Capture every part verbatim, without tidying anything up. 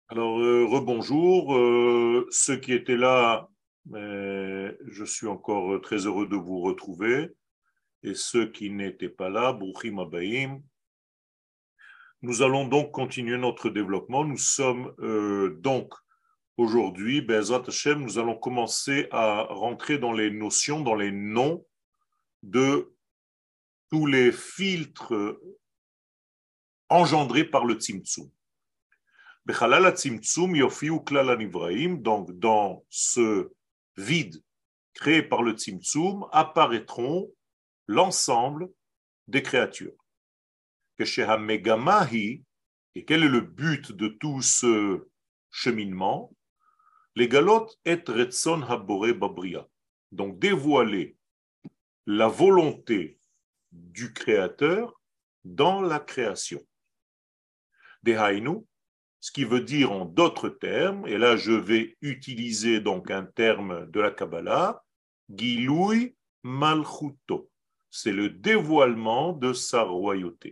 Alors, euh, rebonjour. Euh, ceux qui étaient là, euh, je suis encore euh, très heureux de vous retrouver. Et ceux qui n'étaient pas là, Bruchim Abayim. Nous allons donc continuer notre développement. Nous sommes euh, donc aujourd'hui, Be'ezrat Hashem, nous allons commencer à rentrer dans les notions, dans les noms de tous les filtres engendrés par le Tzimtzum. Bechalal ha-Tzimtzum yofiu klal ha-nivraim. Donc, dans ce vide créé par le Tzimtzum apparaîtront l'ensemble des créatures. Que chez Hamegamahi, et quel est le but de tout ce cheminement? Les galotes et retson habore babria. Donc, dévoiler la volonté du Créateur dans la création. Dehainu, ce qui veut dire en d'autres termes, et là je vais utiliser donc un terme de la Kabbalah, Gilui Malchuto, c'est le dévoilement de sa royauté.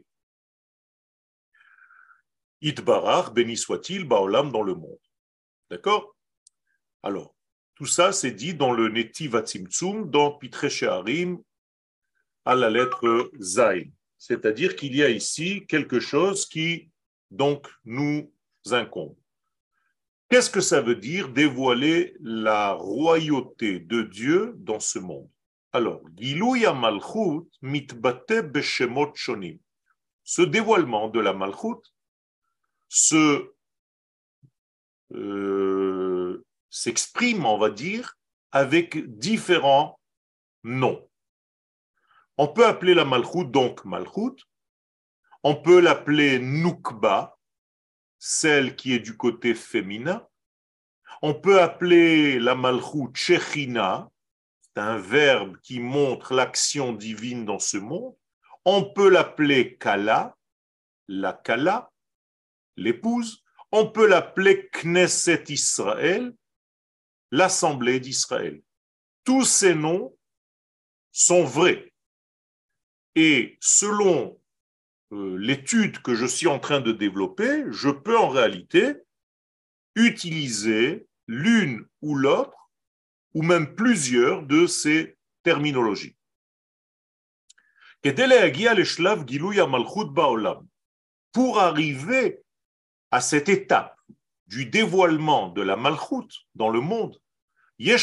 Itbarach, béni soit-il, Baolam dans le monde. D'accord? Alors, tout ça c'est dit dans le Netiv HaTzimtzum, dans Pitrei She'arim, à la lettre Zayn. C'est-à-dire qu'il y a ici quelque chose qui donc nous incombe. Qu'est-ce que ça veut dire dévoiler la royauté de Dieu dans ce monde? Alors, Gilouya Malchut mitbate beshemot shonim. Ce dévoilement de la Malchut se, euh, s'exprime, on va dire, avec différents noms. On peut appeler la Malchut donc Malchut, on peut l'appeler Nukba, celle qui est du côté féminin. On peut appeler la Malchut Shechina, c'est un verbe qui montre l'action divine dans ce monde. On peut l'appeler Kala, la Kala, l'épouse. On peut l'appeler Knesset Israël, l'Assemblée d'Israël. Tous ces noms sont vrais. Et selon euh, l'étude que je suis en train de développer, je peux en réalité utiliser l'une ou l'autre, ou même plusieurs de ces terminologies. Pour arriver à cette étape du dévoilement de la Malchut dans le monde, il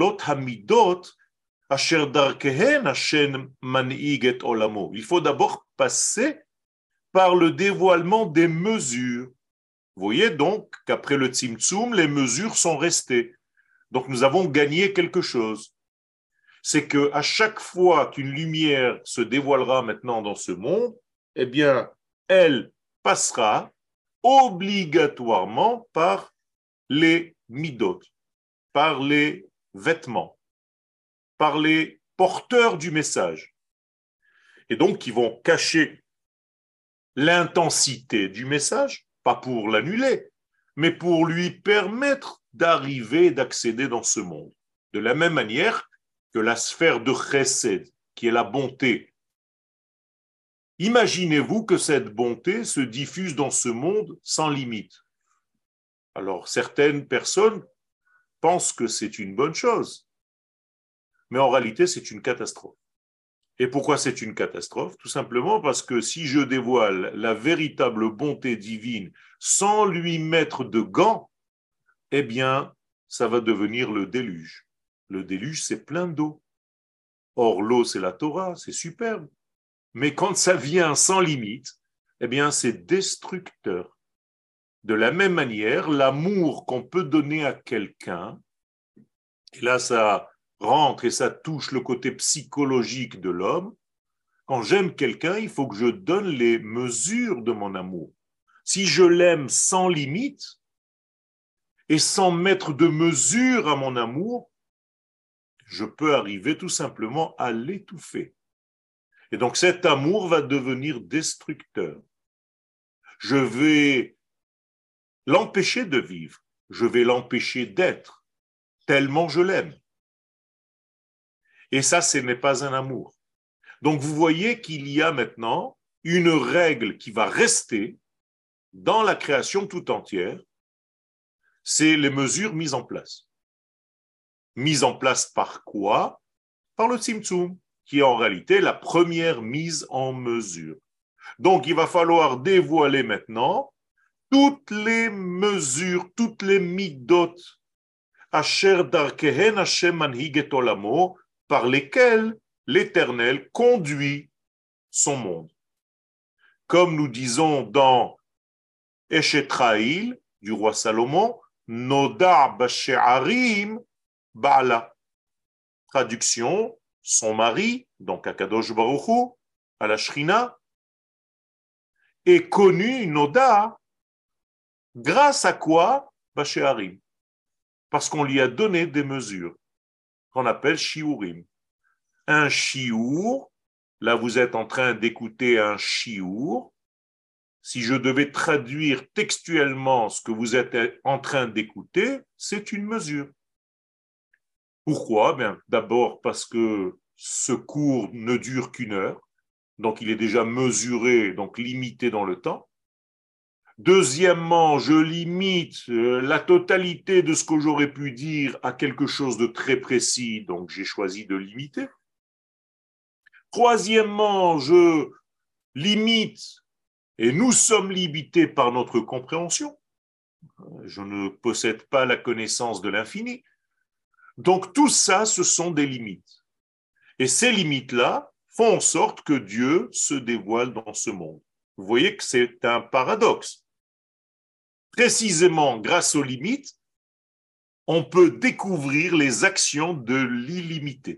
faut d'abord passer par le dévoilement des mesures. Vous voyez donc qu'après le Tzimtzum, les mesures sont restées. Donc nous avons gagné quelque chose. C'est qu'à chaque fois qu'une lumière se dévoilera maintenant dans ce monde, eh bien, elle passera obligatoirement par les midot, par les vêtements, par les porteurs du message. Et donc, qui vont cacher l'intensité du message, pas pour l'annuler, mais pour lui permettre d'arriver, d'accéder dans ce monde. De la même manière que la sphère de Chesed, qui est la bonté. Imaginez-vous que cette bonté se diffuse dans ce monde sans limite. Alors, certaines personnes pensent que c'est une bonne chose, mais en réalité, c'est une catastrophe. Et pourquoi c'est une catastrophe? Tout simplement parce que si je dévoile la véritable bonté divine sans lui mettre de gants, eh bien, ça va devenir le déluge. Le déluge, c'est plein d'eau. Or, l'eau, c'est la Torah, c'est superbe. Mais quand ça vient sans limite, eh bien, c'est destructeur. De la même manière, l'amour qu'on peut donner à quelqu'un, et là, ça rentre et ça touche le côté psychologique de l'homme. Quand j'aime quelqu'un, il faut que je donne les mesures de mon amour. Si je l'aime sans limite et sans mettre de mesure à mon amour, je peux arriver tout simplement à l'étouffer. Et donc cet amour va devenir destructeur. Je vais l'empêcher de vivre, je vais l'empêcher d'être, tellement je l'aime. Et ça, ce n'est pas un amour. Donc vous voyez qu'il y a maintenant une règle qui va rester dans la création tout entière, C'est les mesures mises en place. Mises en place par quoi? Par le Tzimtzum, qui est en réalité la première mise en mesure. Donc, il va falloir dévoiler maintenant toutes les mesures, toutes les midot, asher darkehen Hashem manhig et olamo, par lesquelles l'Éternel conduit son monde. Comme nous disons dans Eshetraïl du roi Salomon, Noda bashe'arim ba'ala. Traduction, son mari, donc Akadosh Baruch Hu, à la Shrina, est connu, Noda, grâce à quoi? Bashe'arim. Parce qu'on lui a donné des mesures qu'on appelle shiurim. Un shiur, là vous êtes en train d'écouter un shiur. Si je devais traduire textuellement ce que vous êtes en train d'écouter, c'est une mesure. Pourquoi? Bien, d'abord parce que ce cours ne dure qu'une heure, donc il est déjà mesuré, donc limité dans le temps. Deuxièmement, je limite la totalité de ce que j'aurais pu dire à quelque chose de très précis, donc j'ai choisi de limiter. Troisièmement, je limite, et nous sommes limités par notre compréhension. Je ne possède pas la connaissance de l'infini. Donc tout ça, ce sont des limites. Et ces limites-là font en sorte que Dieu se dévoile dans ce monde. Vous voyez que c'est un paradoxe. Précisément grâce aux limites, on peut découvrir les actions de l'illimité.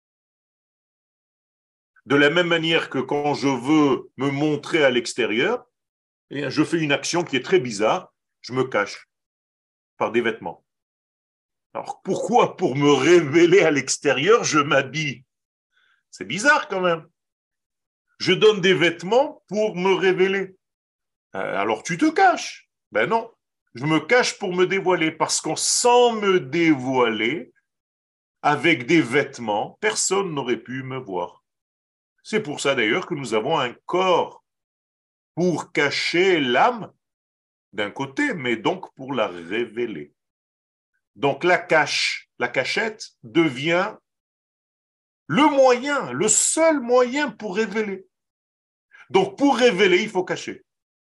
De la même manière que quand je veux me montrer à l'extérieur, je fais une action qui est très bizarre, je me cache par des vêtements. Alors pourquoi pour me révéler à l'extérieur, je m'habille? C'est bizarre quand même. Je donne des vêtements pour me révéler. Alors tu te caches. Ben non, je me cache pour me dévoiler, parce qu'en sans me dévoiler, avec des vêtements, personne n'aurait pu me voir. C'est pour ça d'ailleurs que nous avons un corps pour cacher l'âme d'un côté, mais donc pour la révéler. Donc la cache, la cachette devient le moyen, le seul moyen pour révéler. Donc pour révéler, il faut cacher.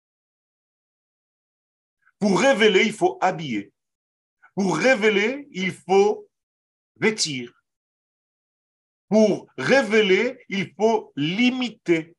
Pour révéler, il faut habiller. Pour révéler, il faut vêtir. Pour révéler, il faut limiter.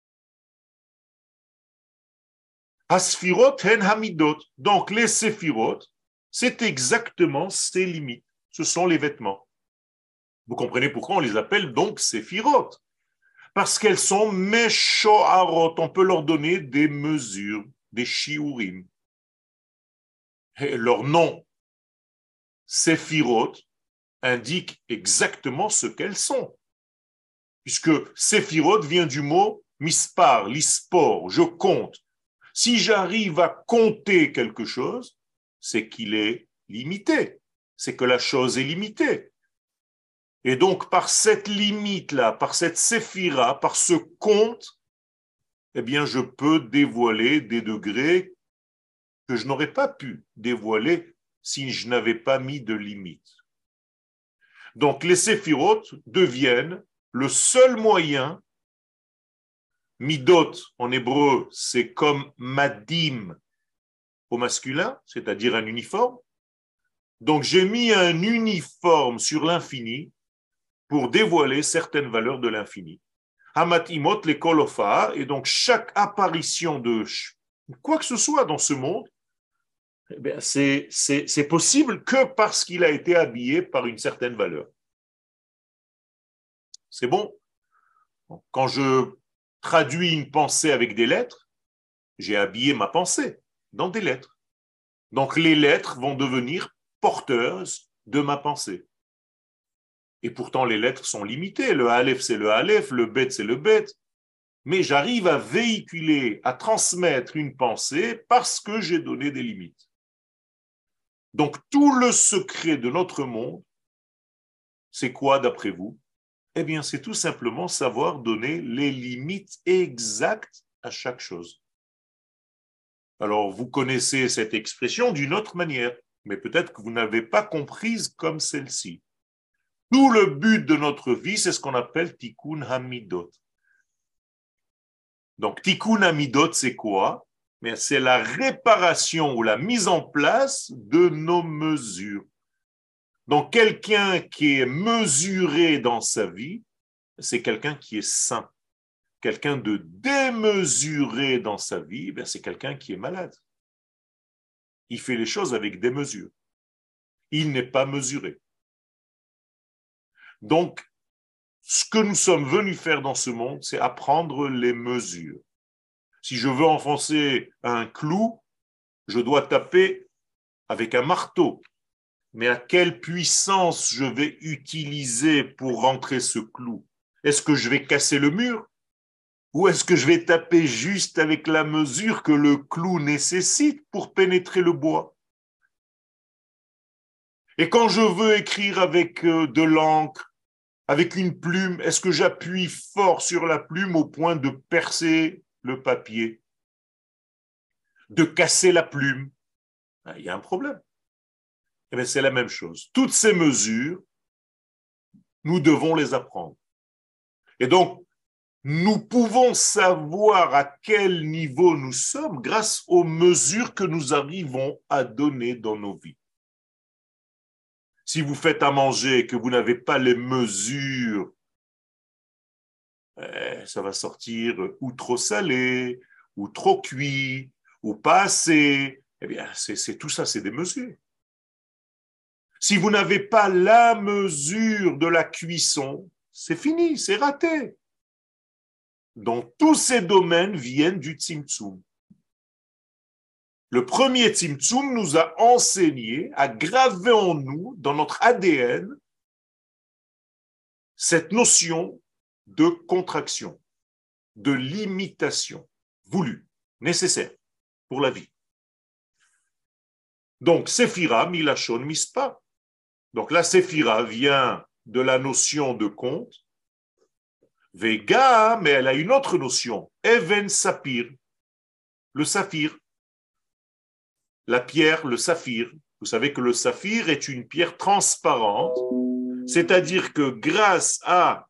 Asphirot hen hamidot. Donc les séphirot, c'est exactement ces limites. Ce sont les vêtements. Vous comprenez pourquoi on les appelle donc séphirot? Parce qu'elles sont meshoharot. On peut leur donner des mesures, des shiurim. Et leur nom, séphirot, indique exactement ce qu'elles sont. Puisque séphirot vient du mot mispar, l'ispor, je compte. Si j'arrive à compter quelque chose, c'est qu'il est limité, c'est que la chose est limitée. Et donc, par cette limite-là, par cette séphira, par ce compte, eh bien, je peux dévoiler des degrés que je n'aurais pas pu dévoiler si je n'avais pas mis de limite. Donc, les séphirot deviennent le seul moyen. Midot, en hébreu, c'est comme madim au masculin, c'est-à-dire un uniforme. Donc, j'ai mis un uniforme sur l'infini pour dévoiler certaines valeurs de l'infini. Hamatimot les kolofa, et donc chaque apparition de quoi que ce soit dans ce monde, eh bien, c'est, c'est, c'est possible que parce qu'il a été habillé par une certaine valeur. C'est bon? Quand je traduis une pensée avec des lettres, j'ai habillé ma pensée dans des lettres. Donc les lettres vont devenir porteuses de ma pensée. Et pourtant les lettres sont limitées. Le aleph c'est le aleph, le bet c'est le bet. Mais j'arrive à véhiculer, à transmettre une pensée parce que j'ai donné des limites. Donc tout le secret de notre monde, c'est quoi d'après vous? Eh bien, c'est tout simplement savoir donner les limites exactes à chaque chose. Alors, vous connaissez cette expression d'une autre manière. mais peut-être que vous n'avez pas comprise comme celle-ci. Tout le but de notre vie, c'est ce qu'on appelle Tikkun Hamidot. Donc, Tikkun Hamidot, c'est quoi? Mais c'est la réparation ou la mise en place de nos mesures. Donc, quelqu'un qui est mesuré dans sa vie, c'est quelqu'un qui est sain. Quelqu'un de démesuré dans sa vie, ben c'est quelqu'un qui est malade. Il fait les choses avec des mesures. Il n'est pas mesuré. Donc, ce que nous sommes venus faire dans ce monde, c'est apprendre les mesures. Si je veux enfoncer un clou, je dois taper avec un marteau. Mais à quelle puissance je vais utiliser pour rentrer ce clou? Est-ce que je vais casser le mur? Ou est-ce que je vais taper juste avec la mesure que le clou nécessite pour pénétrer le bois? Et quand je veux écrire avec de l'encre, avec une plume, est-ce que j'appuie fort sur la plume au point de percer le papier, de casser la plume? Il y a un problème. Eh bien, c'est la même chose. Toutes ces mesures, nous devons les apprendre. Et donc, nous pouvons savoir à quel niveau nous sommes grâce aux mesures que nous arrivons à donner dans nos vies. Si vous faites à manger et que vous n'avez pas les mesures, eh, ça va sortir ou trop salé, ou trop cuit, ou pas assez. Eh bien, c'est, c'est, tout ça, c'est des mesures. Si vous n'avez pas la mesure de la cuisson, c'est fini, c'est raté. Donc, tous ces domaines viennent du Tzimtzum. Le premier Tzimtzum nous a enseigné à graver en nous, dans notre A D N, cette notion de contraction, de limitation, voulue, nécessaire pour la vie. Donc, Séphira, Milachon, Mispa. Donc, la Séphira vient de la notion de compte. Vega, mais elle a une autre notion, Even Sapir, le saphir, la pierre, le saphir. Vous savez que le saphir est une pierre transparente, c'est-à-dire que grâce à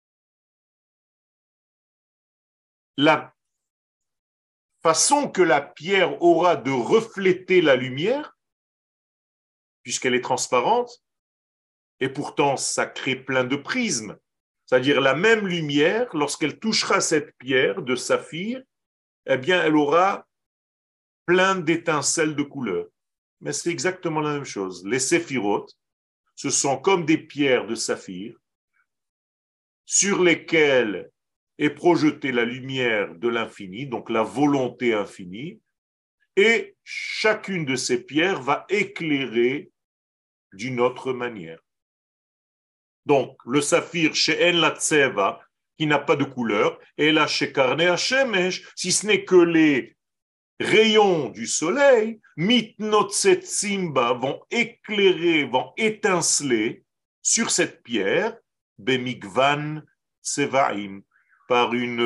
la façon que la pierre aura de refléter la lumière, puisqu'elle est transparente, et pourtant ça crée plein de prismes, c'est-à-dire la même lumière, lorsqu'elle touchera cette pierre de saphir, eh bien, elle aura plein d'étincelles de couleurs. Mais c'est exactement la même chose. Les séphirotes, ce sont comme des pierres de saphir sur lesquelles est projetée la lumière de l'infini, donc la volonté infinie, et chacune de ces pierres va éclairer d'une autre manière. Donc, le saphir chez En la Tseva, qui n'a pas de couleur, et là chez Karne Hashemesh, si ce n'est que les rayons du soleil, mitnotsetsimba, vont éclairer, vont étinceler sur cette pierre, bemigvan tsevaim, par une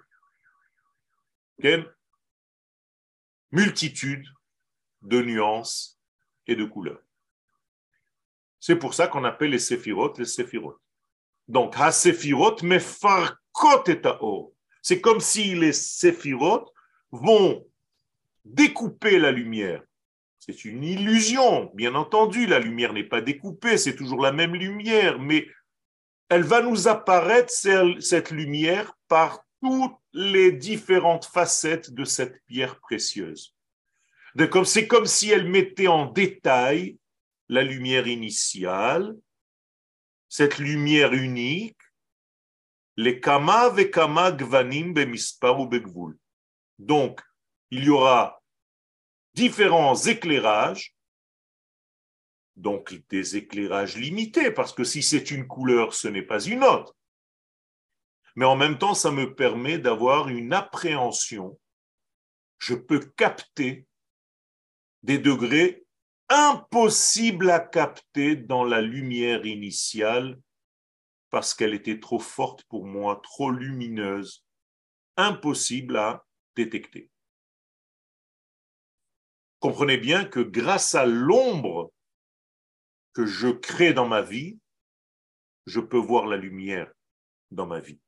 euh, multitude de nuances et de couleurs. C'est pour ça qu'on appelle les séphirotes les séphirotes. Donc, ha-séphirot mefarkot et ta'or. C'est comme si les séphirotes vont découper la lumière. C'est une illusion, bien entendu, la lumière n'est pas découpée, c'est toujours la même lumière, mais elle va nous apparaître, cette lumière, par toutes les différentes facettes de cette pierre précieuse. C'est comme si elle mettait en détail la lumière initiale, cette lumière unique, les kama ve kama gvanim bemispar ou begvul. Donc, il y aura différents éclairages, donc des éclairages limités, parce que si c'est une couleur, ce n'est pas une autre. Mais en même temps, ça me permet d'avoir une appréhension. Je peux capter des degrés impossibles à capter dans la lumière initiale, parce qu'elle était trop forte pour moi, trop lumineuse, impossible à détecter. comprenez bien que grâce à l'ombre que je crée dans ma vie, je peux voir la lumière dans ma vie.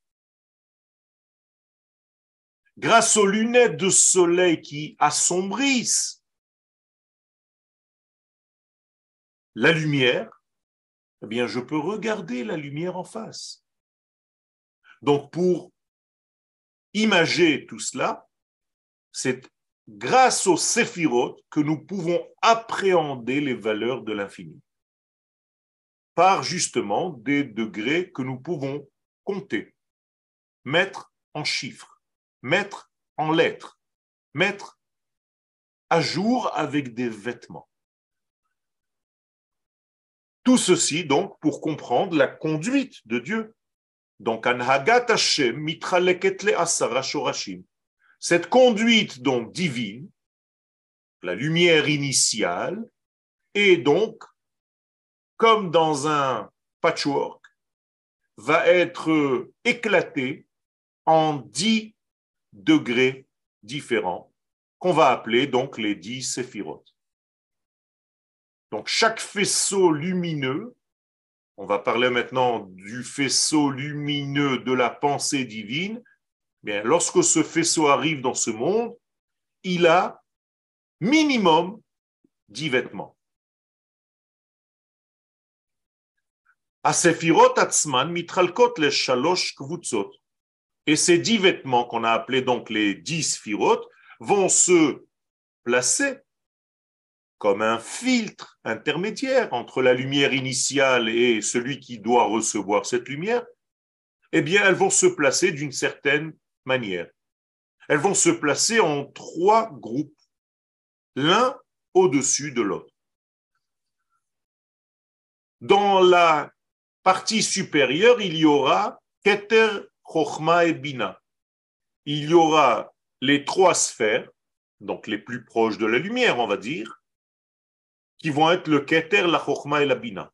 Grâce aux lunettes de soleil qui assombrissent la lumière, eh bien, je peux regarder la lumière en face. Donc, pour imager tout cela, c'est grâce aux séphirotes que nous pouvons appréhender les valeurs de l'infini, par justement des degrés que nous pouvons compter, mettre en chiffres, mettre en lettres, mettre à jour avec des vêtements. Tout ceci, donc, pour comprendre la conduite de Dieu. Donc, Anhagat Hashem mitraleket le asara shorashim. Cette conduite, donc, divine, la lumière initiale, est donc, comme dans un patchwork, va être éclatée en dix degrés différents, qu'on va appeler donc les dix séphirotes. Donc, chaque faisceau lumineux, on va parler maintenant du faisceau lumineux de la pensée divine, bien, lorsque ce faisceau arrive dans ce monde, il a minimum dix vêtements. Asefirot atzman mitralkot les shalosh kvutzot. Et ces dix vêtements qu'on a appelés donc les dix sphirot vont se placer comme un filtre intermédiaire entre la lumière initiale et celui qui doit recevoir cette lumière. Eh bien, elles vont se placer d'une certaine manière. Elles vont se placer en trois groupes, l'un au-dessus de l'autre. Dans la partie supérieure, il y aura Keter, Chochma et Bina. Il y aura les trois sphères, donc les plus proches de la lumière, on va dire, qui vont être le Keter, la Chochma et la Bina.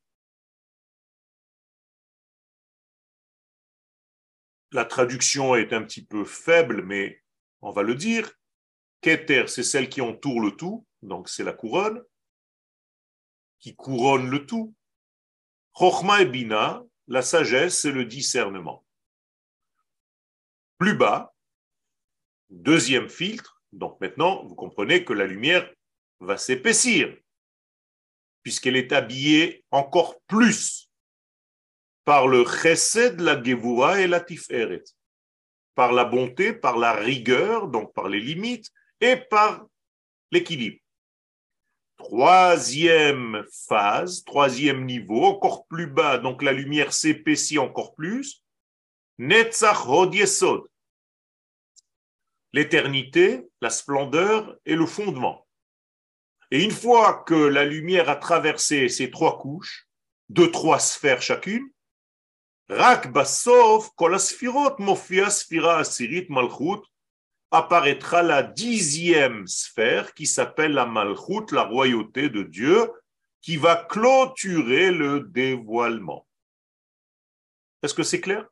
La traduction est un petit peu faible, mais on va le dire. Keter, c'est celle qui entoure le tout, donc c'est la couronne, qui couronne le tout. Chochma et Bina, la sagesse, c'est le discernement. Plus bas, deuxième filtre, donc maintenant, vous comprenez que la lumière va s'épaissir, puisqu'elle est habillée encore plus par le chesed, la gevura et la tiferet, par la bonté, par la rigueur, donc par les limites, et par l'équilibre. Troisième phase, troisième niveau, encore plus bas, donc la lumière s'épaissit encore plus. Netzach hod yesod, l'éternité, la splendeur et le fondement. Et une fois que la lumière a traversé ces trois couches, de trois sphères chacune, Rak basov kol asfirot mofia sphira asirit malchut, apparaîtra la dixième sphère qui s'appelle la Malchut, la royauté de Dieu, qui va clôturer le dévoilement. Est-ce que c'est clair?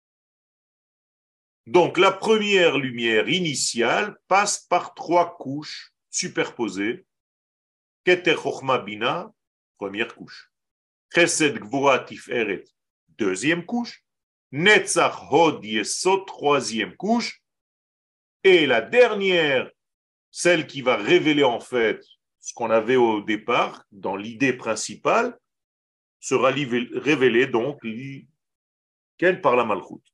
Donc la première lumière initiale passe par trois couches superposées. Keter Chochma Bina, première couche. Chesed Gvura Tiferet, deuxième couche. Netzach Hod Yesod, troisième couche. Et la dernière, celle qui va révéler en fait ce qu'on avait au départ, dans l'idée principale, sera révélée donc qu'elle par la Malchut.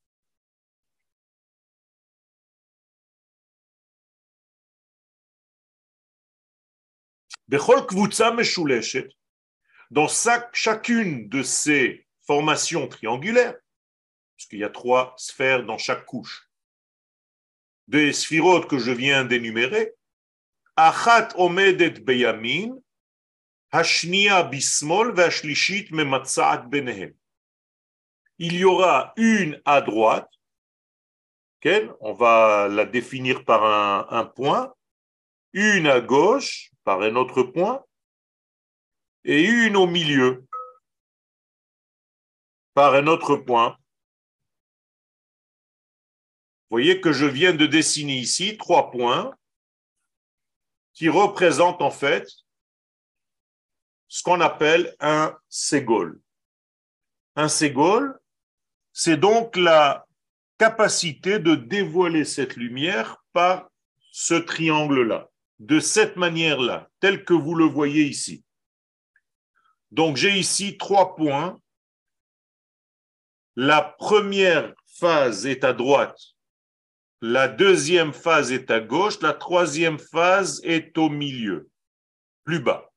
Bechol Kvutza Meshuleshet, dans chacune de ces formations triangulaires, puisqu'il y a trois sphères dans chaque couche, des sphirotes que je viens d'énumérer, Achat omedet beyamin, hashnia bismol ve'ashlishit mematzat benehem. Il y aura une à droite, okay, on va la définir par un, un point, une à gauche par un autre point, et une au milieu par un autre point. Vous voyez que je viens de dessiner ici trois points qui représente en fait ce qu'on appelle un ségol. Un ségol, c'est donc la capacité de dévoiler cette lumière par ce triangle-là, de cette manière-là, tel que vous le voyez ici. Donc j'ai ici trois points. La première phase est à droite, la deuxième phase est à gauche, la troisième phase est au milieu, plus bas.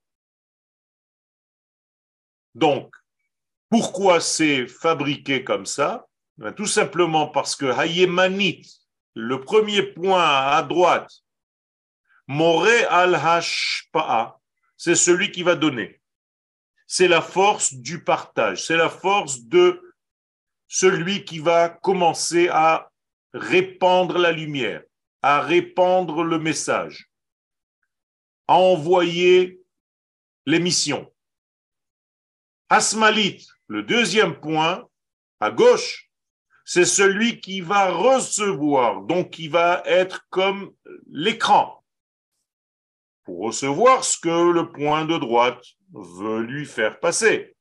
Donc, pourquoi c'est fabriqué comme ça? Ben, tout simplement parce que Hayemanit, le premier point à droite, Moré al-Hashpa'a, c'est celui qui va donner. C'est la force du partage, c'est la force de celui qui va commencer à répandre la lumière, à répandre le message, à envoyer l'émission. Asmalit, le deuxième point, à gauche, c'est celui qui va recevoir, donc qui va être comme l'écran, pour recevoir ce que le point de droite veut lui faire passer.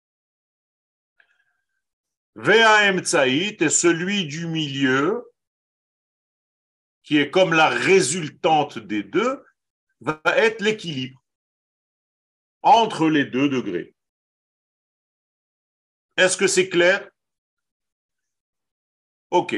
Ve'ahem Tsaït est celui du milieu, qui est comme la résultante des deux, va être l'équilibre entre les deux degrés. Est-ce que c'est clair? Ok.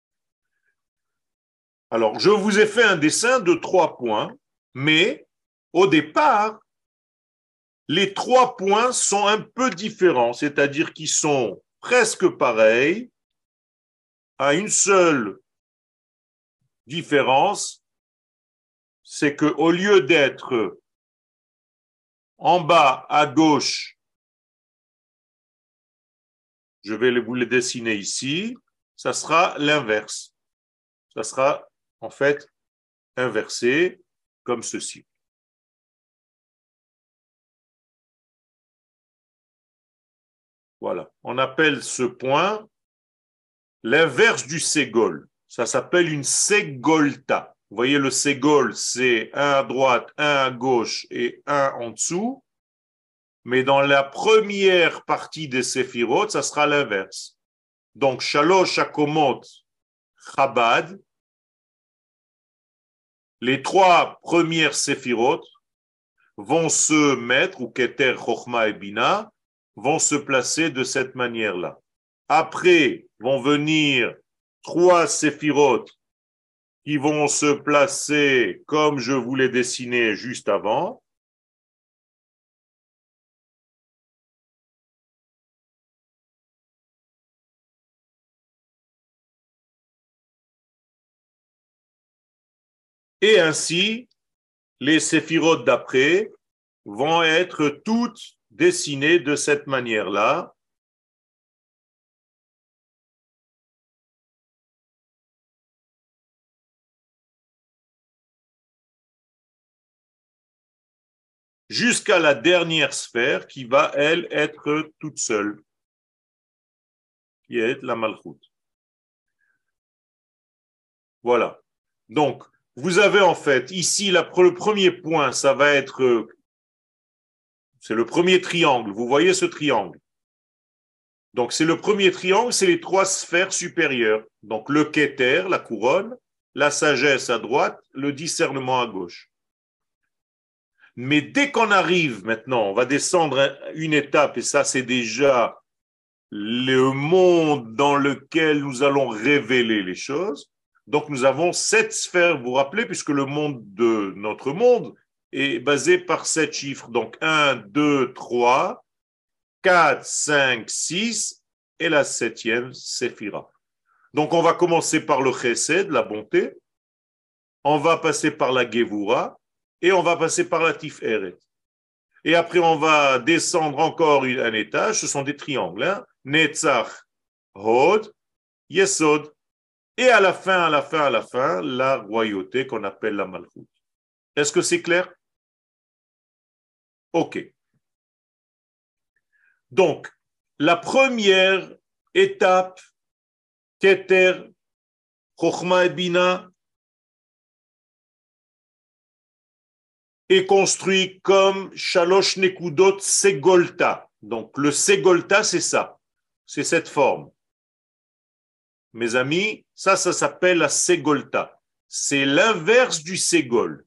Alors, je vous ai fait un dessin de trois points, mais au départ, les trois points sont un peu différents, c'est-à-dire qu'ils sont presque pareils, à une seule différence, c'est qu'au lieu d'être en bas à gauche, je vais vous les dessiner ici, ça sera l'inverse. Ça sera en fait inversé comme ceci. Voilà. On appelle ce point l'inverse du ségol. Ça s'appelle une ségolta. Vous voyez, le ségol, c'est un à droite, un à gauche et un en dessous. Mais dans la première partie des séphirotes, ça sera l'inverse. Donc, Shalosh Akomot Chabad, les trois premières séphirotes vont se mettre, ou Keter, Chochma et Bina, vont se placer de cette manière-là. Après vont venir trois séphirotes qui vont se placer comme je vous l'ai dessiné juste avant. Et ainsi, les séphirotes d'après vont être toutes dessinées de cette manière-là. Jusqu'à la dernière sphère qui va, elle, être toute seule, qui est la Malchut. Voilà. Donc, vous avez en fait ici la, le premier point, ça va être, c'est le premier triangle. Vous voyez ce triangle. Donc, c'est le premier triangle, c'est les trois sphères supérieures. Donc, le Keter, la couronne, la sagesse à droite, le discernement à gauche. Mais dès qu'on arrive maintenant, on va descendre une étape, et ça, c'est déjà le monde dans lequel nous allons révéler les choses. Donc, nous avons sept sphères, vous vous rappelez, puisque le monde de notre monde est basé par sept chiffres. Donc, un, deux, trois, quatre, cinq, six, et la septième, Séphira. Donc, on va commencer par le Chesed, la bonté, on va passer par la Gevura, et on va passer par la Tiferet. Et après, on va descendre encore un étage, ce sont des triangles, hein? Netzach, Hod, Yesod. Et à la fin, à la fin, à la fin, la royauté qu'on appelle la Malchut. Est-ce que c'est clair? Ok. Donc, la première étape, Keter, Chochma et Bina, est construit comme Shalosh Nekudot Segolta. Donc le Segolta, c'est ça, c'est cette forme. Mes amis, ça, ça s'appelle la Segolta. C'est l'inverse du Ségol.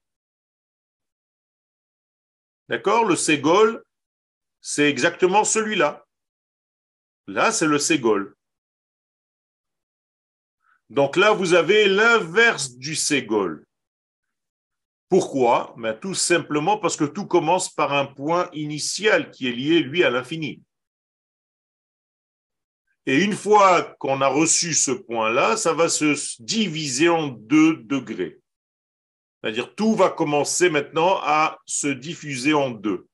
D'accord? Le Ségol, c'est exactement celui-là. Là, c'est le Ségol. Donc là, vous avez l'inverse du Ségol. Pourquoi? Ben, tout simplement parce que tout commence par un point initial qui est lié, lui, à l'infini. Et une fois qu'on a reçu ce point-là, ça va se diviser en deux degrés. C'est-à-dire tout va commencer maintenant à se diffuser en deux.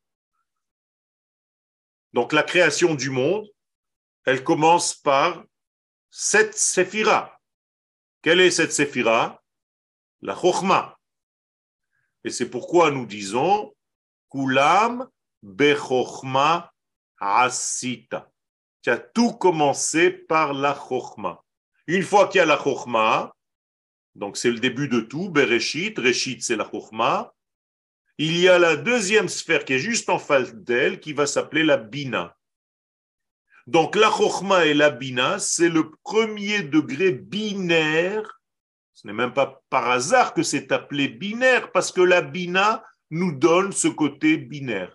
Donc la création du monde, elle commence par cette séphira. Quelle est cette séphira? La chokhma. Et c'est pourquoi nous disons Kulam bechokhma asita. Tu as tout commencé par la chokhma. Une fois qu'il y a la chokhma, donc c'est le début de tout, Bereshit, Reshit c'est la chokhma, il y a la deuxième sphère qui est juste en face d'elle qui va s'appeler la bina. Donc la chokhma et la bina, c'est le premier degré binaire. Ce n'est même pas par hasard que c'est appelé binaire, parce que la bina nous donne ce côté binaire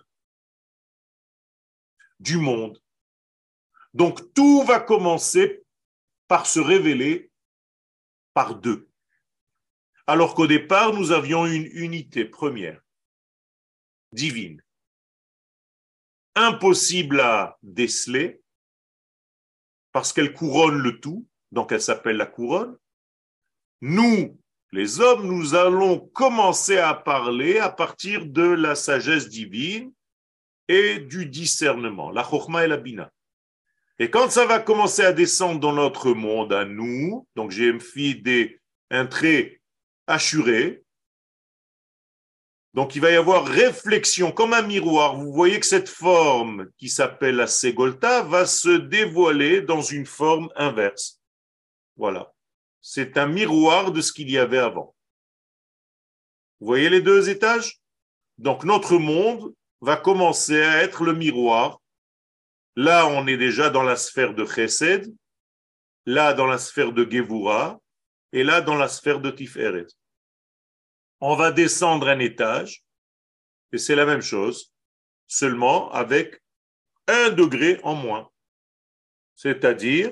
du monde. Donc tout va commencer par se révéler par deux. Alors qu'au départ, nous avions une unité première, divine. Impossible à déceler, parce qu'elle couronne le tout, donc elle s'appelle la couronne. Nous, les hommes, nous allons commencer à parler à partir de la sagesse divine et du discernement, la chokhma et la bina. Et quand ça va commencer à descendre dans notre monde, à nous, donc j'ai fait des, un trait assuré, donc il va y avoir réflexion comme un miroir. Vous voyez que cette forme qui s'appelle la Ségolta va se dévoiler dans une forme inverse. Voilà. C'est un miroir de ce qu'il y avait avant. Vous voyez les deux étages? Donc notre monde va commencer à être le miroir. Là, on est déjà dans la sphère de Chesed, là dans la sphère de Gevura, et là dans la sphère de Tiferet. On va descendre un étage, et c'est la même chose, seulement avec un degré en moins. C'est-à-dire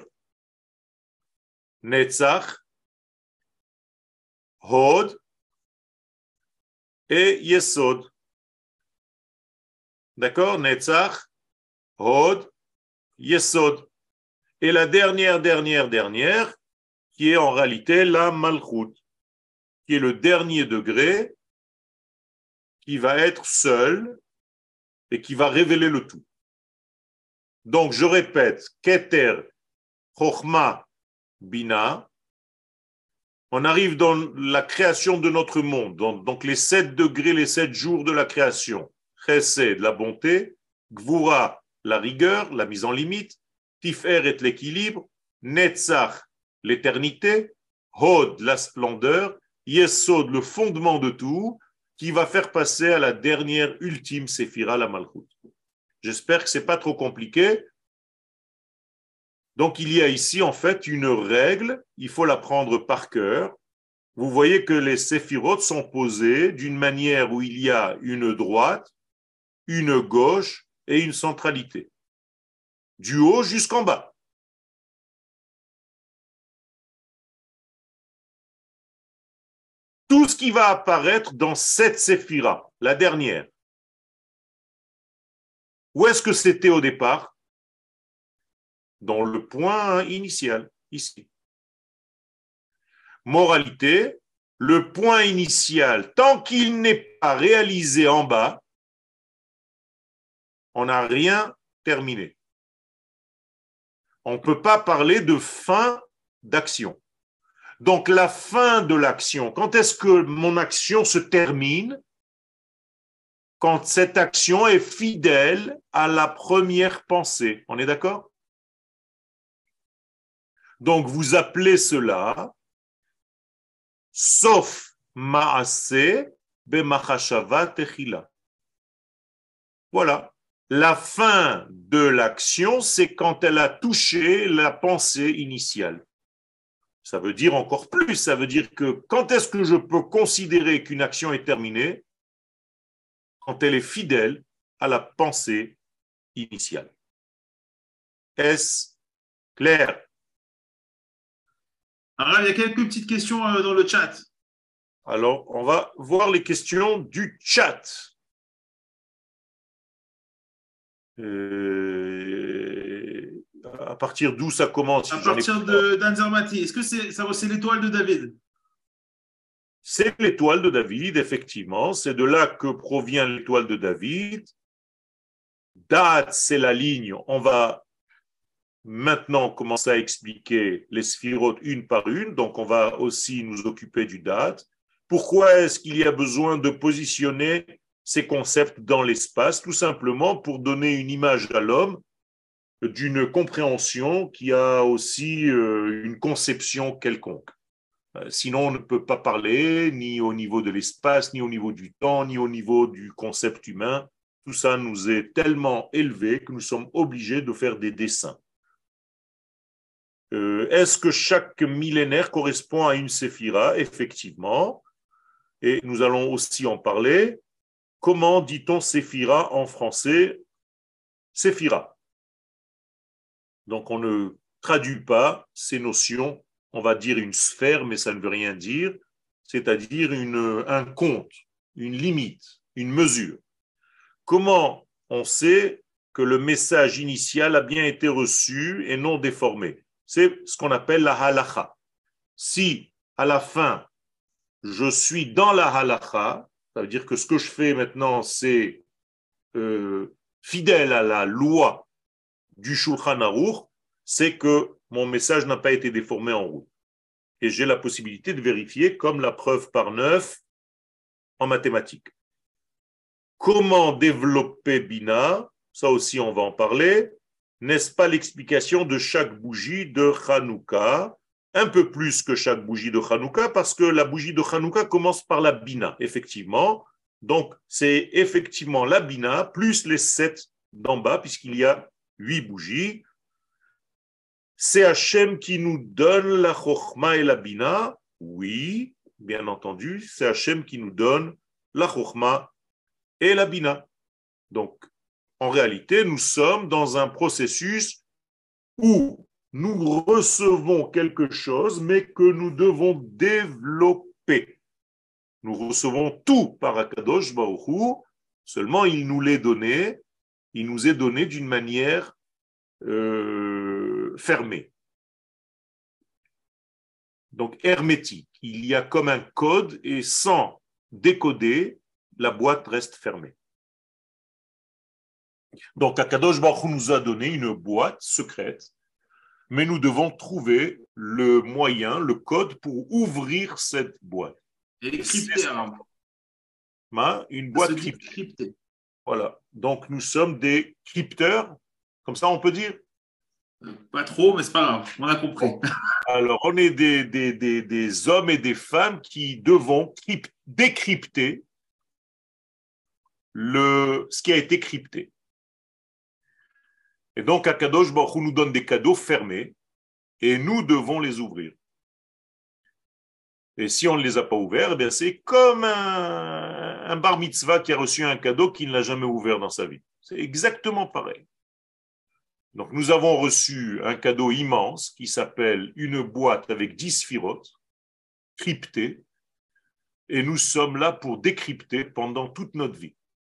Netzach, Hod et Yesod. D'accord? Netzach, Hod, Yesod. Et la dernière, dernière, dernière, qui est en réalité la Malchut, qui est le dernier degré, qui va être seul et qui va révéler le tout. Donc, je répète, Keter, Chokhma, Bina, on arrive dans la création de notre monde, donc, donc les sept degrés, les sept jours de la création. Chesed, la bonté, Gvura, la rigueur, la mise en limite, Tiferet, l'équilibre, Netzach, l'éternité, Hod, la splendeur, Yesod, le fondement de tout, qui va faire passer à la dernière ultime séphira, la Malchut. J'espère que ce n'est pas trop compliqué. Donc, il y a ici, en fait, une règle, il faut la prendre par cœur. Vous voyez que les séphirotes sont posées d'une manière où il y a une droite, une gauche et une centralité, du haut jusqu'en bas. Tout ce qui va apparaître dans cette séphira, la dernière. Où est-ce que c'était au départ? Dans le point initial, ici. Moralité, le point initial, tant qu'il n'est pas réalisé en bas, on n'a rien terminé. On ne peut pas parler de fin d'action. Donc la fin de l'action, quand est-ce que mon action se termine? Quand cette action est fidèle à la première pensée. On est d'accord? Donc vous appelez cela sauf Maaseh b'machashava techila. Voilà. La fin de l'action, c'est quand elle a touché la pensée initiale. Ça veut dire encore plus, ça veut dire que quand est-ce que je peux considérer qu'une action est terminée? Quand elle est fidèle à la pensée initiale. Est-ce clair? Alors, il y a quelques petites questions euh, dans le chat. Alors, on va voir les questions du chat. Euh, à partir d'où ça commence? À partir de d'Anzarmati, est-ce que c'est ça c'est l'étoile de David? C'est l'étoile de David, effectivement. C'est de là que provient l'étoile de David. Date, c'est la ligne. On va maintenant commencer à expliquer les sphirotes une par une. Donc, on va aussi nous occuper du date. Pourquoi est-ce qu'il y a besoin de positionner ces concepts dans l'espace? Tout simplement pour donner une image à l'homme d'une compréhension qui a aussi une conception quelconque. Sinon, on ne peut pas parler ni au niveau de l'espace, ni au niveau du temps, ni au niveau du concept humain. Tout ça nous est tellement élevé que nous sommes obligés de faire des dessins. Euh, est-ce que chaque millénaire correspond à une séphira? Effectivement. Et nous allons aussi en parler. Comment dit-on séphira en français? Séphira. Donc, on ne traduit pas ces notions. On va dire une sphère, mais ça ne veut rien dire. C'est-à-dire une, un compte, une limite, une mesure. Comment on sait que le message initial a bien été reçu et non déformé? C'est ce qu'on appelle la halakha. Si, à la fin, je suis dans la halakha, ça veut dire que ce que je fais maintenant, c'est euh, fidèle à la loi du Shulchan Aruch, c'est que mon message n'a pas été déformé en route. Et j'ai la possibilité de vérifier comme la preuve par neuf en mathématiques. Comment développer Bina? Ça aussi, on va en parler. N'est-ce pas l'explication de chaque bougie de Hanouka? Un peu plus que chaque bougie de Hanouka, parce que la bougie de Hanouka commence par la Bina, effectivement. Donc, c'est effectivement la Bina plus les sept d'en bas, puisqu'il y a huit bougies. C'est Hachem qui nous donne la Chochma et la Bina. Oui, bien entendu, c'est Hachem qui nous donne la Chochma et la Bina. Donc, en réalité, nous sommes dans un processus où nous recevons quelque chose, mais que nous devons développer. Nous recevons tout par Akadosh Baruch Hu, seulement il nous l'est donné, il nous est donné d'une manière euh, fermée. Donc hermétique. Il y a comme un code et sans décoder, la boîte reste fermée. Donc Akadosh Baruch Hu nous a donné une boîte secrète, mais nous devons trouver le moyen, le code pour ouvrir cette boîte. Et cryptée, alors. Une boîte cryptée. cryptée. Voilà. Donc nous sommes des crypteurs, comme ça on peut dire. Pas trop, mais c'est pas grave, on a compris. Bon. Alors, on est des, des, des, des hommes et des femmes qui devons décrypter le, ce qui a été crypté. Et donc, Akadosh Baruch Hu nous donne des cadeaux fermés et nous devons les ouvrir. Et si on ne les a pas ouverts, eh bien c'est comme un, un bar mitzvah qui a reçu un cadeau qu'il n'a jamais ouvert dans sa vie. C'est exactement pareil. Donc, nous avons reçu un cadeau immense qui s'appelle une boîte avec dix sphirotes, cryptées, et nous sommes là pour décrypter pendant toute notre vie.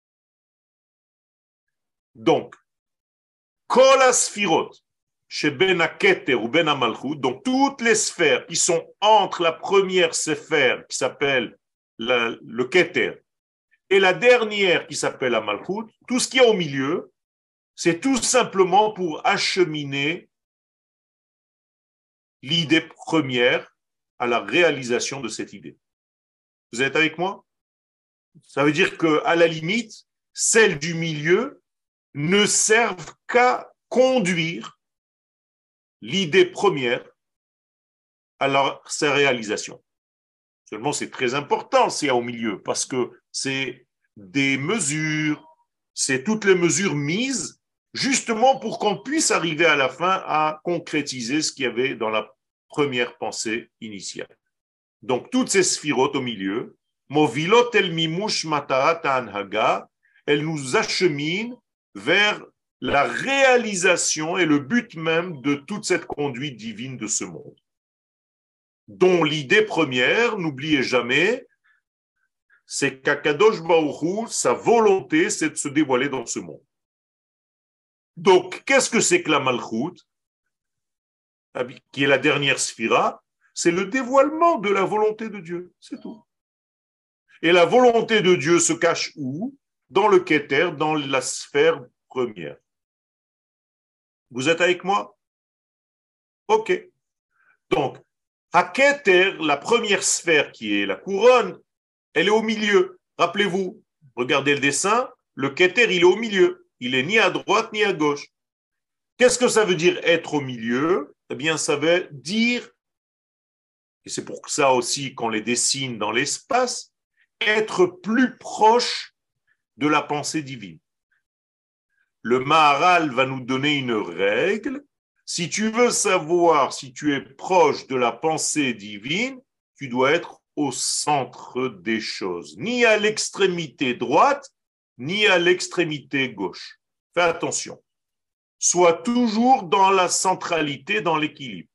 Donc, Kol ha-sphirot, chez Ben ha-Keter ou Ben ha-Malchut, donc toutes les sphères qui sont entre la première sphère qui s'appelle la, le Keter et la dernière qui s'appelle la Malchut, tout ce qui est au milieu, c'est tout simplement pour acheminer l'idée première à la réalisation de cette idée. Vous êtes avec moi? Ça veut dire qu'à la limite, celles du milieu ne servent qu'à conduire l'idée première à la, sa réalisation. Seulement, c'est très important, c'est au milieu, parce que c'est des mesures, c'est toutes les mesures mises justement pour qu'on puisse arriver à la fin à concrétiser ce qu'il y avait dans la première pensée initiale. Donc, toutes ces sphirotes au milieu, movilot el mimush matarat anhaga, elles nous acheminent vers la réalisation et le but même de toute cette conduite divine de ce monde, dont l'idée première, n'oubliez jamais, c'est qu'Akadosh Baruch Hu, sa volonté, c'est de se dévoiler dans ce monde. Donc, qu'est-ce que c'est que la Malchut, qui est la dernière sphira? C'est le dévoilement de la volonté de Dieu, c'est tout. Et la volonté de Dieu se cache où? Dans le Keter, dans la sphère première. Vous êtes avec moi? Ok. Donc, à Keter, la première sphère qui est la couronne, elle est au milieu. Rappelez-vous, regardez le dessin, le Keter, il est au milieu. Il est ni à droite ni à gauche. Qu'est-ce que ça veut dire être au milieu? Eh bien, ça veut dire, et c'est pour ça aussi qu'on les dessine dans l'espace, être plus proche de la pensée divine. Le Maharal va nous donner une règle. Si tu veux savoir si tu es proche de la pensée divine, tu dois être au centre des choses, ni à l'extrémité droite, ni à l'extrémité gauche. Fais attention. Sois toujours dans la centralité, dans l'équilibre.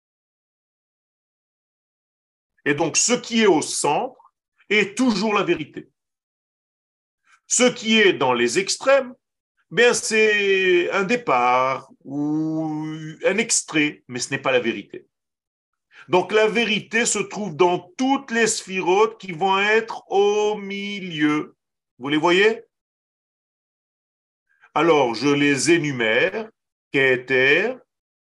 Et donc, ce qui est au centre est toujours la vérité. Ce qui est dans les extrêmes, bien c'est un départ ou un extrait, mais ce n'est pas la vérité. Donc la vérité se trouve dans toutes les sphirotes qui vont être au milieu. Vous les voyez? Alors je les énumère. Keter,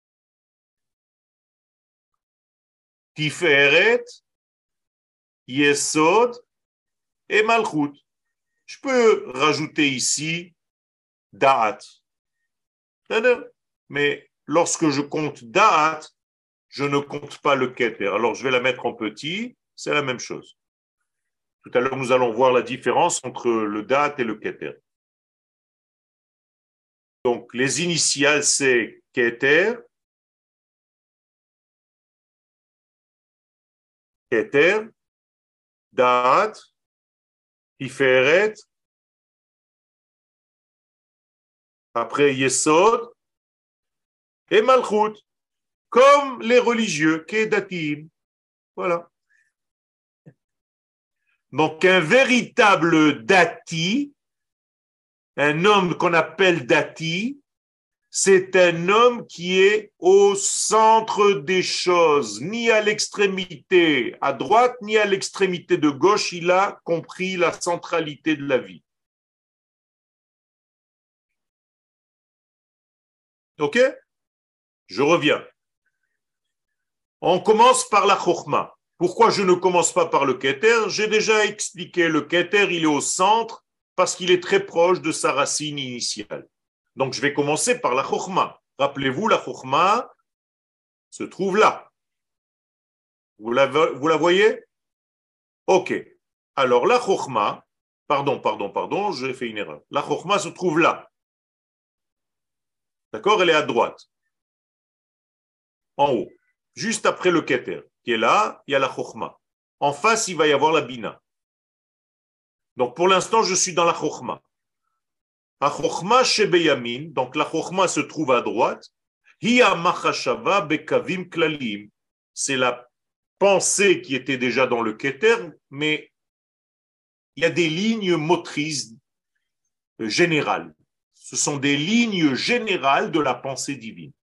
Tiferet, Yesod et Malchut. Je peux rajouter ici Da'at. Mais lorsque je compte Da'at, je ne compte pas le Keter. Alors je vais la mettre en petit, c'est la même chose. Tout à l'heure, nous allons voir la différence entre le Da'at et le Keter. Donc les initiales, c'est Keter, Keter, Da'at, Tiferet, après Yesod et Malchut, comme les religieux, Kedatim. Voilà. Donc un véritable dati, un homme qu'on appelle dati, c'est un homme qui est au centre des choses, ni à l'extrémité à droite, ni à l'extrémité de gauche, il a compris la centralité de la vie. Ok? Je reviens. On commence par la Chokhma. Pourquoi je ne commence pas par le Keter? J'ai déjà expliqué, le Keter, il est au centre parce qu'il est très proche de sa racine initiale. Donc, je vais commencer par la Chokhma. Rappelez-vous, la Chokhma se trouve là. Vous la, vous la voyez? Ok. Alors, la Chokhma, pardon, pardon, pardon, j'ai fait une erreur. La Chokhma se trouve là. D'accord? Elle est à droite. En haut. Juste après le Keter, qui est là, il y a la Chokhma. En face, il va y avoir la Bina. Donc, pour l'instant, je suis dans la Chokhma. La Chokhma shebeyamin, donc la Chokhma se trouve à droite. Hiya machashava bekavim klalim. C'est la pensée qui était déjà dans le Keter, mais il y a des lignes motrices générales. Ce sont des lignes générales de la pensée divine.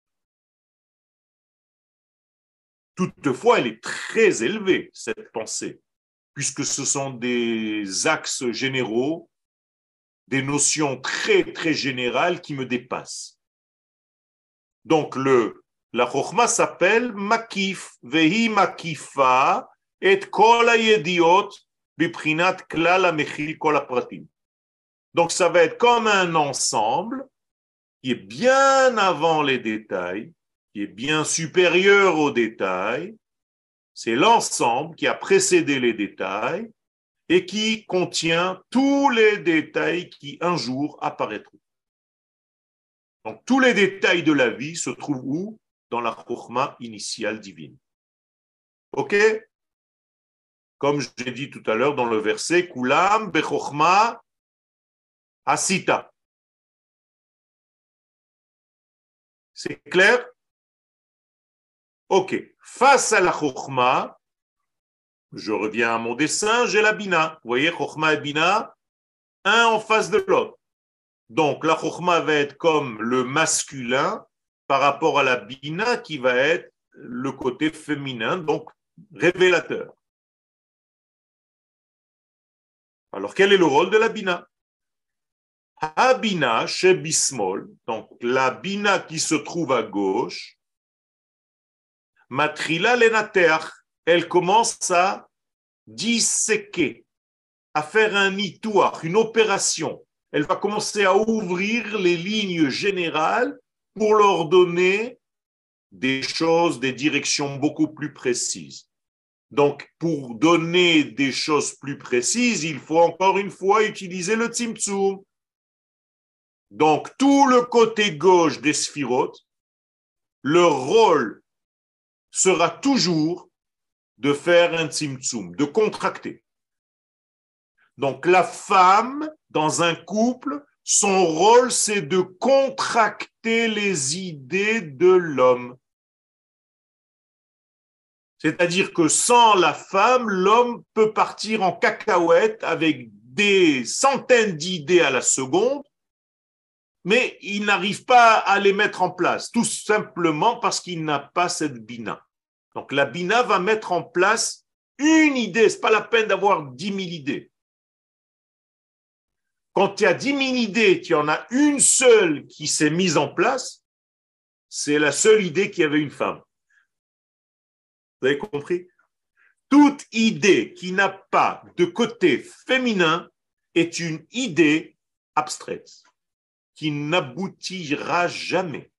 Toutefois, elle est très élevée, cette pensée, puisque ce sont des axes généraux, des notions très, très générales qui me dépassent. Donc, le, la Chokhma s'appelle Makif, Vehi Makifa, et Kol HaYediot, Biprinat Klal HaMechil Kol HaPratim. Donc, ça va être comme un ensemble qui est bien avant les détails, qui est bien supérieur aux détails. C'est l'ensemble qui a précédé les détails et qui contient tous les détails qui un jour apparaîtront. Donc tous les détails de la vie se trouvent où? Dans la chokhma initiale divine. Ok? Comme j'ai dit tout à l'heure dans le verset, Kulam bechokhma asita. C'est clair? Ok. Face à la chokhma, je reviens à mon dessin, j'ai la bina. Vous voyez, chokhma et bina, un en face de l'autre. Donc la chokhma va être comme le masculin par rapport à la bina qui va être le côté féminin, donc révélateur. Alors quel est le rôle de la bina? Habina chez Bismol, donc la bina qui se trouve à gauche, matrila lenater, elle commence à disséquer, à faire un nitouach, une opération. Elle va commencer à ouvrir les lignes générales pour leur donner des choses, des directions beaucoup plus précises. Donc, pour donner des choses plus précises, il faut encore une fois utiliser le tzimtzum. Donc, tout le côté gauche des sphirotes, leur rôle sera toujours de faire un tzimtzum, de contracter. Donc, la femme, dans un couple, son rôle, c'est de contracter les idées de l'homme. C'est-à-dire que sans la femme, l'homme peut partir en cacahuète avec des centaines d'idées à la seconde, mais il n'arrive pas à les mettre en place, tout simplement parce qu'il n'a pas cette bina. Donc la bina va mettre en place une idée, ce n'est pas la peine d'avoir dix mille idées. Quand il y a dix mille idées, qu'il y en a une seule qui s'est mise en place, c'est la seule idée qu'il y avait une femme. Vous avez compris? Toute idée qui n'a pas de côté féminin est une idée abstraite, qui n'aboutira jamais.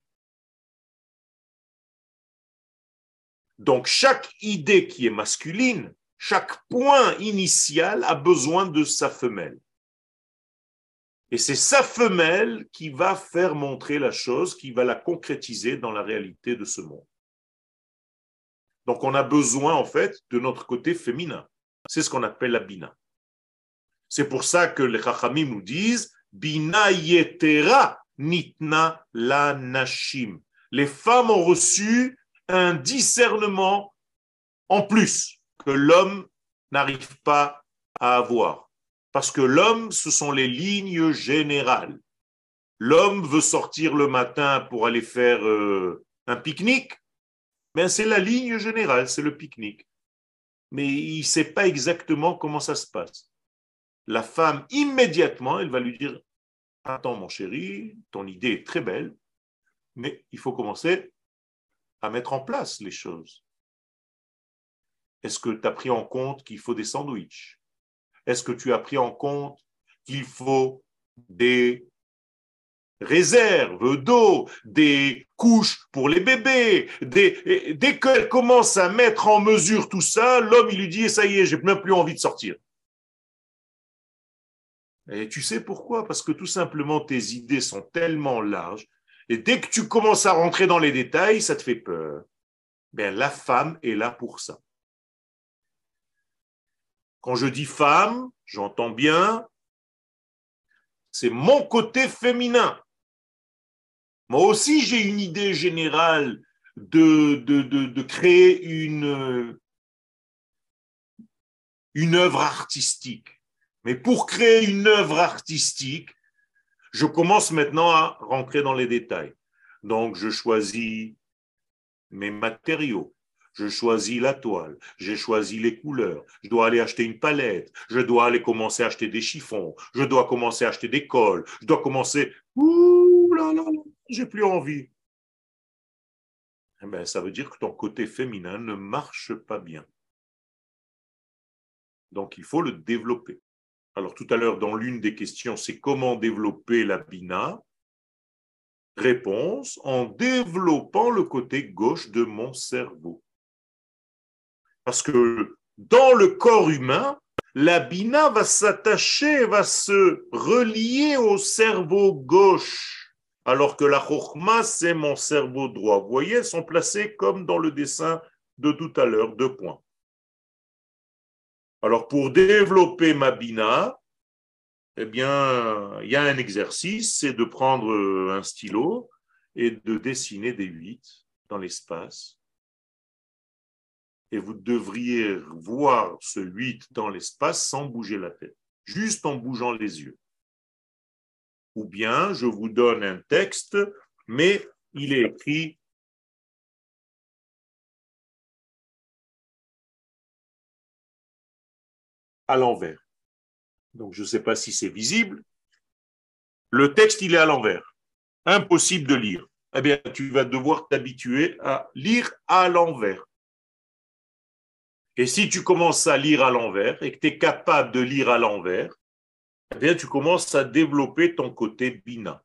Donc, chaque idée qui est masculine, chaque point initial a besoin de sa femelle. Et c'est sa femelle qui va faire montrer la chose, qui va la concrétiser dans la réalité de ce monde. Donc, on a besoin, en fait, de notre côté féminin. C'est ce qu'on appelle la bina. C'est pour ça que les Chachamim nous disent Bina yetera nitna la nashim. Les femmes ont reçu un discernement en plus que l'homme n'arrive pas à avoir. Parce que l'homme, ce sont les lignes générales. L'homme veut sortir le matin pour aller faire euh, un pique-nique. Ben, c'est la ligne générale, c'est le pique-nique. Mais il ne sait pas exactement comment ça se passe. La femme, immédiatement, elle va lui dire « Attends, mon chéri, ton idée est très belle, mais il faut commencer à mettre en place les choses. Est-ce que tu as pris en compte qu'il faut des sandwichs? Est-ce que tu as pris en compte qu'il faut des réserves d'eau, des couches pour les bébés, des... dès qu'elle commence à mettre en mesure tout ça, l'homme il lui dit ça y est, j'ai même plus envie de sortir. Et tu sais pourquoi? Parce que tout simplement tes idées sont tellement larges et dès que tu commences à rentrer dans les détails, ça te fait peur. Bien, la femme est là pour ça. Quand je dis femme, j'entends bien, c'est mon côté féminin. Moi aussi, j'ai une idée générale de, de, de, de créer une, une œuvre artistique. Mais pour créer une œuvre artistique, je commence maintenant à rentrer dans les détails. Donc, je choisis mes matériaux, je choisis la toile, j'ai choisi les couleurs, je dois aller acheter une palette, je dois aller commencer à acheter des chiffons, je dois commencer à acheter des cols, je dois commencer... Ouh là là là, j'ai plus envie. Eh bien, ça veut dire que ton côté féminin ne marche pas bien. Donc, il faut le développer. Alors, tout à l'heure, dans l'une des questions, c'est comment développer la bina? Réponse, en développant le côté gauche de mon cerveau. Parce que dans le corps humain, la bina va s'attacher, va se relier au cerveau gauche, alors que la chokhma, c'est mon cerveau droit. Vous voyez, elles sont placées comme dans le dessin de tout à l'heure, deux points. Alors, pour développer ma bina, eh bien, il y a un exercice, c'est de prendre un stylo et de dessiner des huit dans l'espace. Et vous devriez voir ce huit dans l'espace sans bouger la tête, juste en bougeant les yeux. Ou bien, je vous donne un texte, mais il est écrit à l'envers. Donc, je ne sais pas si c'est visible. Le texte, il est à l'envers. Impossible de lire. Eh bien, tu vas devoir t'habituer à lire à l'envers. Et si tu commences à lire à l'envers et que tu es capable de lire à l'envers, eh bien, tu commences à développer ton côté bina.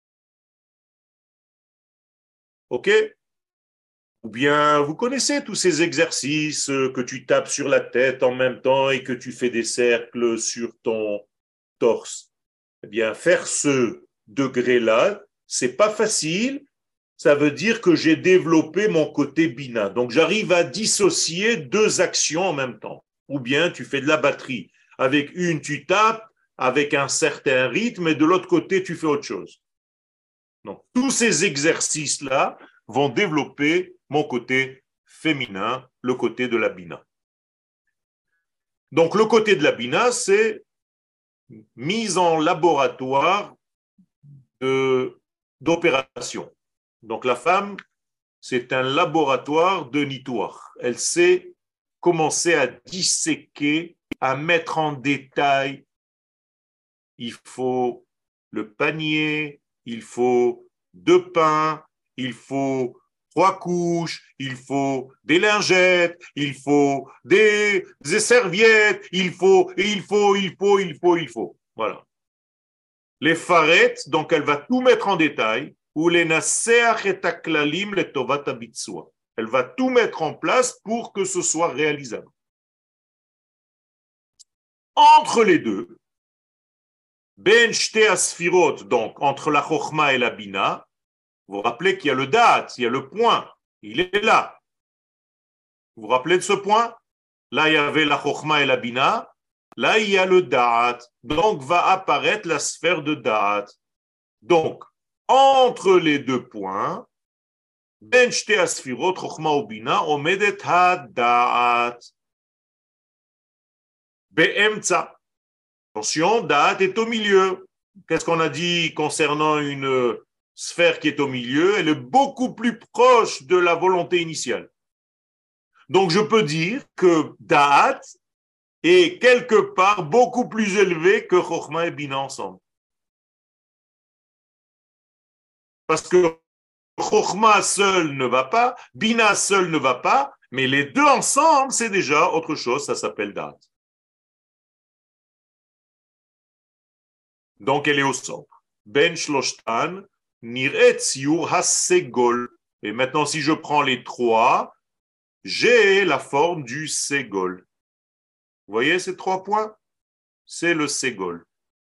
OK? Ou bien, vous connaissez tous ces exercices que tu tapes sur la tête en même temps et que tu fais des cercles sur ton torse. Eh bien, faire ce degré-là, c'est pas facile. Ça veut dire que j'ai développé mon côté bina. Donc, j'arrive à dissocier deux actions en même temps. Ou bien, tu fais de la batterie. Avec une, tu tapes avec un certain rythme et de l'autre côté, tu fais autre chose. Donc, tous ces exercices-là vont développer mon côté féminin, le côté de la bina. Donc, le côté de la bina, c'est mise en laboratoire de, d'opération. Donc, la femme, c'est un laboratoire de nitoire. Elle sait commencer à disséquer, à mettre en détail. Il faut le panier, il faut deux pains, il faut trois couches, il faut des lingettes, il faut des, des serviettes, il faut, il faut, il faut, il faut, il faut. Voilà. Les farettes, donc elle va tout mettre en détail, ou les naseach et aklalim le tovat habitsua. Elle va tout mettre en place pour que ce soit réalisable. Entre les deux, ben shte asfirot, donc entre la chokhma et la bina, vous vous rappelez qu'il y a le date, il y a le point, il est là. Vous vous rappelez de ce point? Là, il y avait la chokhma et la bina. Là, il y a le da'at. Donc, va apparaître la sphère de da'at. Donc, entre les deux points, ben shte asfirot, chokhma ou bina, omedet ha-da'at. Be'emtza. Attention, da'at est au milieu. Qu'est-ce qu'on a dit concernant une sphère qui est au milieu? Elle est beaucoup plus proche de la volonté initiale. Donc, je peux dire que da'at est quelque part beaucoup plus élevé que chokhma et bina ensemble. Parce que chokhma seul ne va pas, bina seul ne va pas, mais les deux ensemble, c'est déjà autre chose, ça s'appelle da'at. Donc, elle est au centre. Ben shloshtan, niret siur hasegol. Et maintenant, si je prends les trois, j'ai la forme du ségol. Vous voyez ces trois points? C'est le ségol.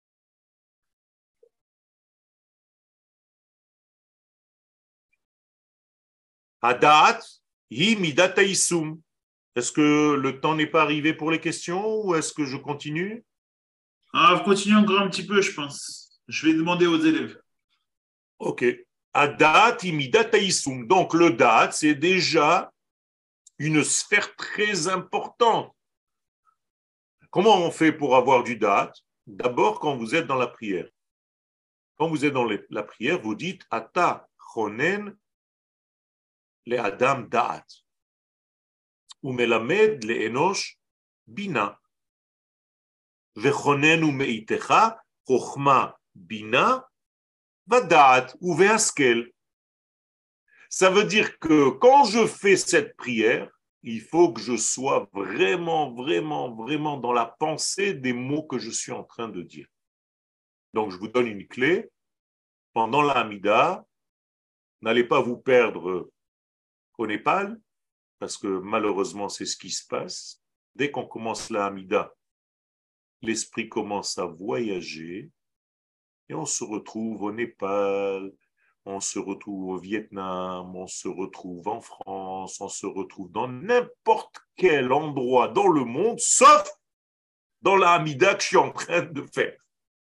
Hadat, hi midat haïsum. Est-ce que le temps n'est pas arrivé pour les questions ou est-ce que je continue? Ah, continuons encore un petit peu, je pense. Je vais demander aux élèves. Ok. Hadat, hi midat haïsum. Donc le dat, c'est déjà une sphère très importante. Comment on fait pour avoir du da'at? D'abord, quand vous êtes dans la prière. Quand vous êtes dans la prière, vous dites Ata chonen le adam da'at. Ou melamed le enosh bina. Vechonen ou meitecha chochma bina vada'at ou ve'askel. Ça veut dire que quand je fais cette prière, il faut que je sois vraiment, vraiment, vraiment dans la pensée des mots que je suis en train de dire. Donc, je vous donne une clé. Pendant la Hamida, n'allez pas vous perdre au Népal, parce que malheureusement, c'est ce qui se passe. Dès qu'on commence la Hamida, l'esprit commence à voyager et on se retrouve au Népal, on se retrouve au Vietnam, on se retrouve en France, on se retrouve dans n'importe quel endroit dans le monde, sauf dans la Hamida que je suis en train de faire.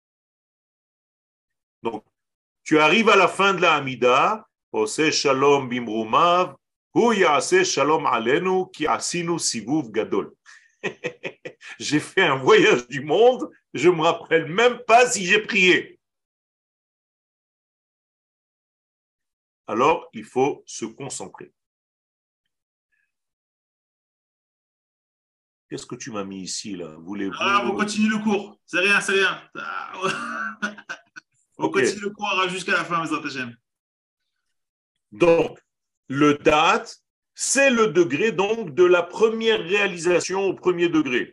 Donc, tu arrives à la fin de la Hamida, Ose Shalom Bimrumav, Hu Yaase Shalom Alenu, Ki Asinu Sivuv Gadol. J'ai fait un voyage du monde, je ne me rappelle même pas si j'ai prié. Alors, il faut se concentrer. Qu'est-ce que tu m'as mis ici, là? Voulez-vous... Ah, on continue le cours. C'est rien, c'est rien. On Ok. continue le cours jusqu'à la fin, mes Hachem. Donc, le date, c'est le degré donc de la première réalisation au premier degré.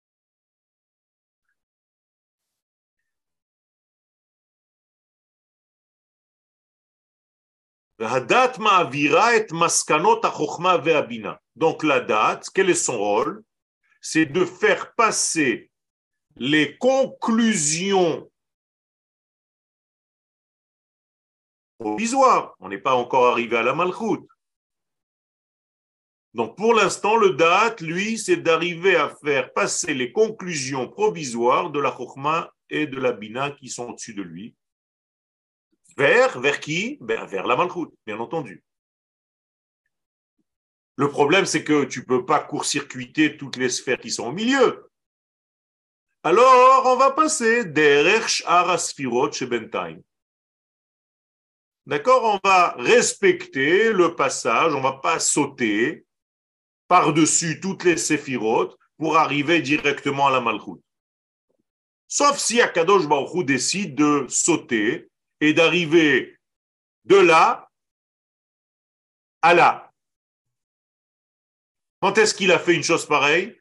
Donc la date, quel est son rôle? C'est de faire passer les conclusions provisoires. On n'est pas encore arrivé à la Malchut. Donc pour l'instant, le date, lui, c'est d'arriver à faire passer les conclusions provisoires de la Chokhmah et de la Bina qui sont au-dessus de lui. Vers, vers qui? Ben, vers la Malchut, bien entendu. Le problème, c'est que tu ne peux pas court-circuiter toutes les sphères qui sont au milieu. Alors, on va passer derech sh'ar hasfirot shebentaim. D'accord? On va respecter le passage, on ne va pas sauter par-dessus toutes les séphirotes pour arriver directement à la Malchut. Sauf si Akadosh Baruch Hu décide de sauter et d'arriver de là à là. Quand est-ce qu'il a fait une chose pareille?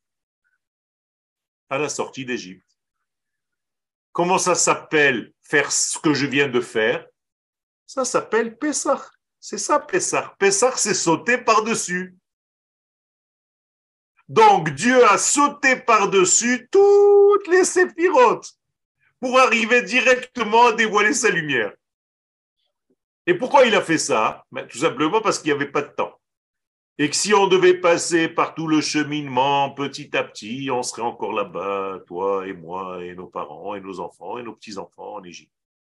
À la sortie d'Égypte. Comment ça s'appelle faire ce que je viens de faire? Ça s'appelle Pessah. C'est ça Pessah. Pessah, c'est sauter par-dessus. Donc Dieu a sauté par-dessus toutes les séphirotes pour arriver directement à dévoiler sa lumière. Et pourquoi il a fait ça? Ben, tout simplement parce qu'il n'y avait pas de temps. Et que si on devait passer par tout le cheminement petit à petit, on serait encore là-bas, toi et moi et nos parents et nos enfants et nos petits-enfants en Égypte.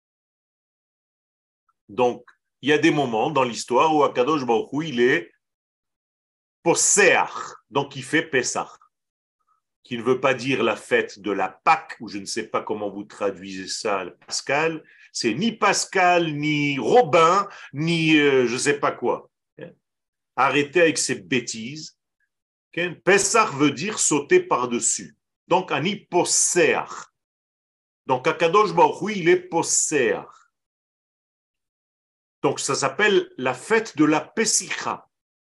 Donc, il y a des moments dans l'histoire où Akadosh Baruch Hu, il est Poseach, donc il fait Pessah, qui ne veut pas dire la fête de la Pâque, ou je ne sais pas comment vous traduisez ça, Pascal, c'est ni Pascal, ni Robin, ni euh, je ne sais pas quoi. Arrêtez avec ces bêtises. Okay? Pessah veut dire sauter par-dessus. Donc, Ani Poseach. Donc, Akadosh Baruch Hu, il est Poseach. Donc, ça s'appelle la fête de la Pessicha.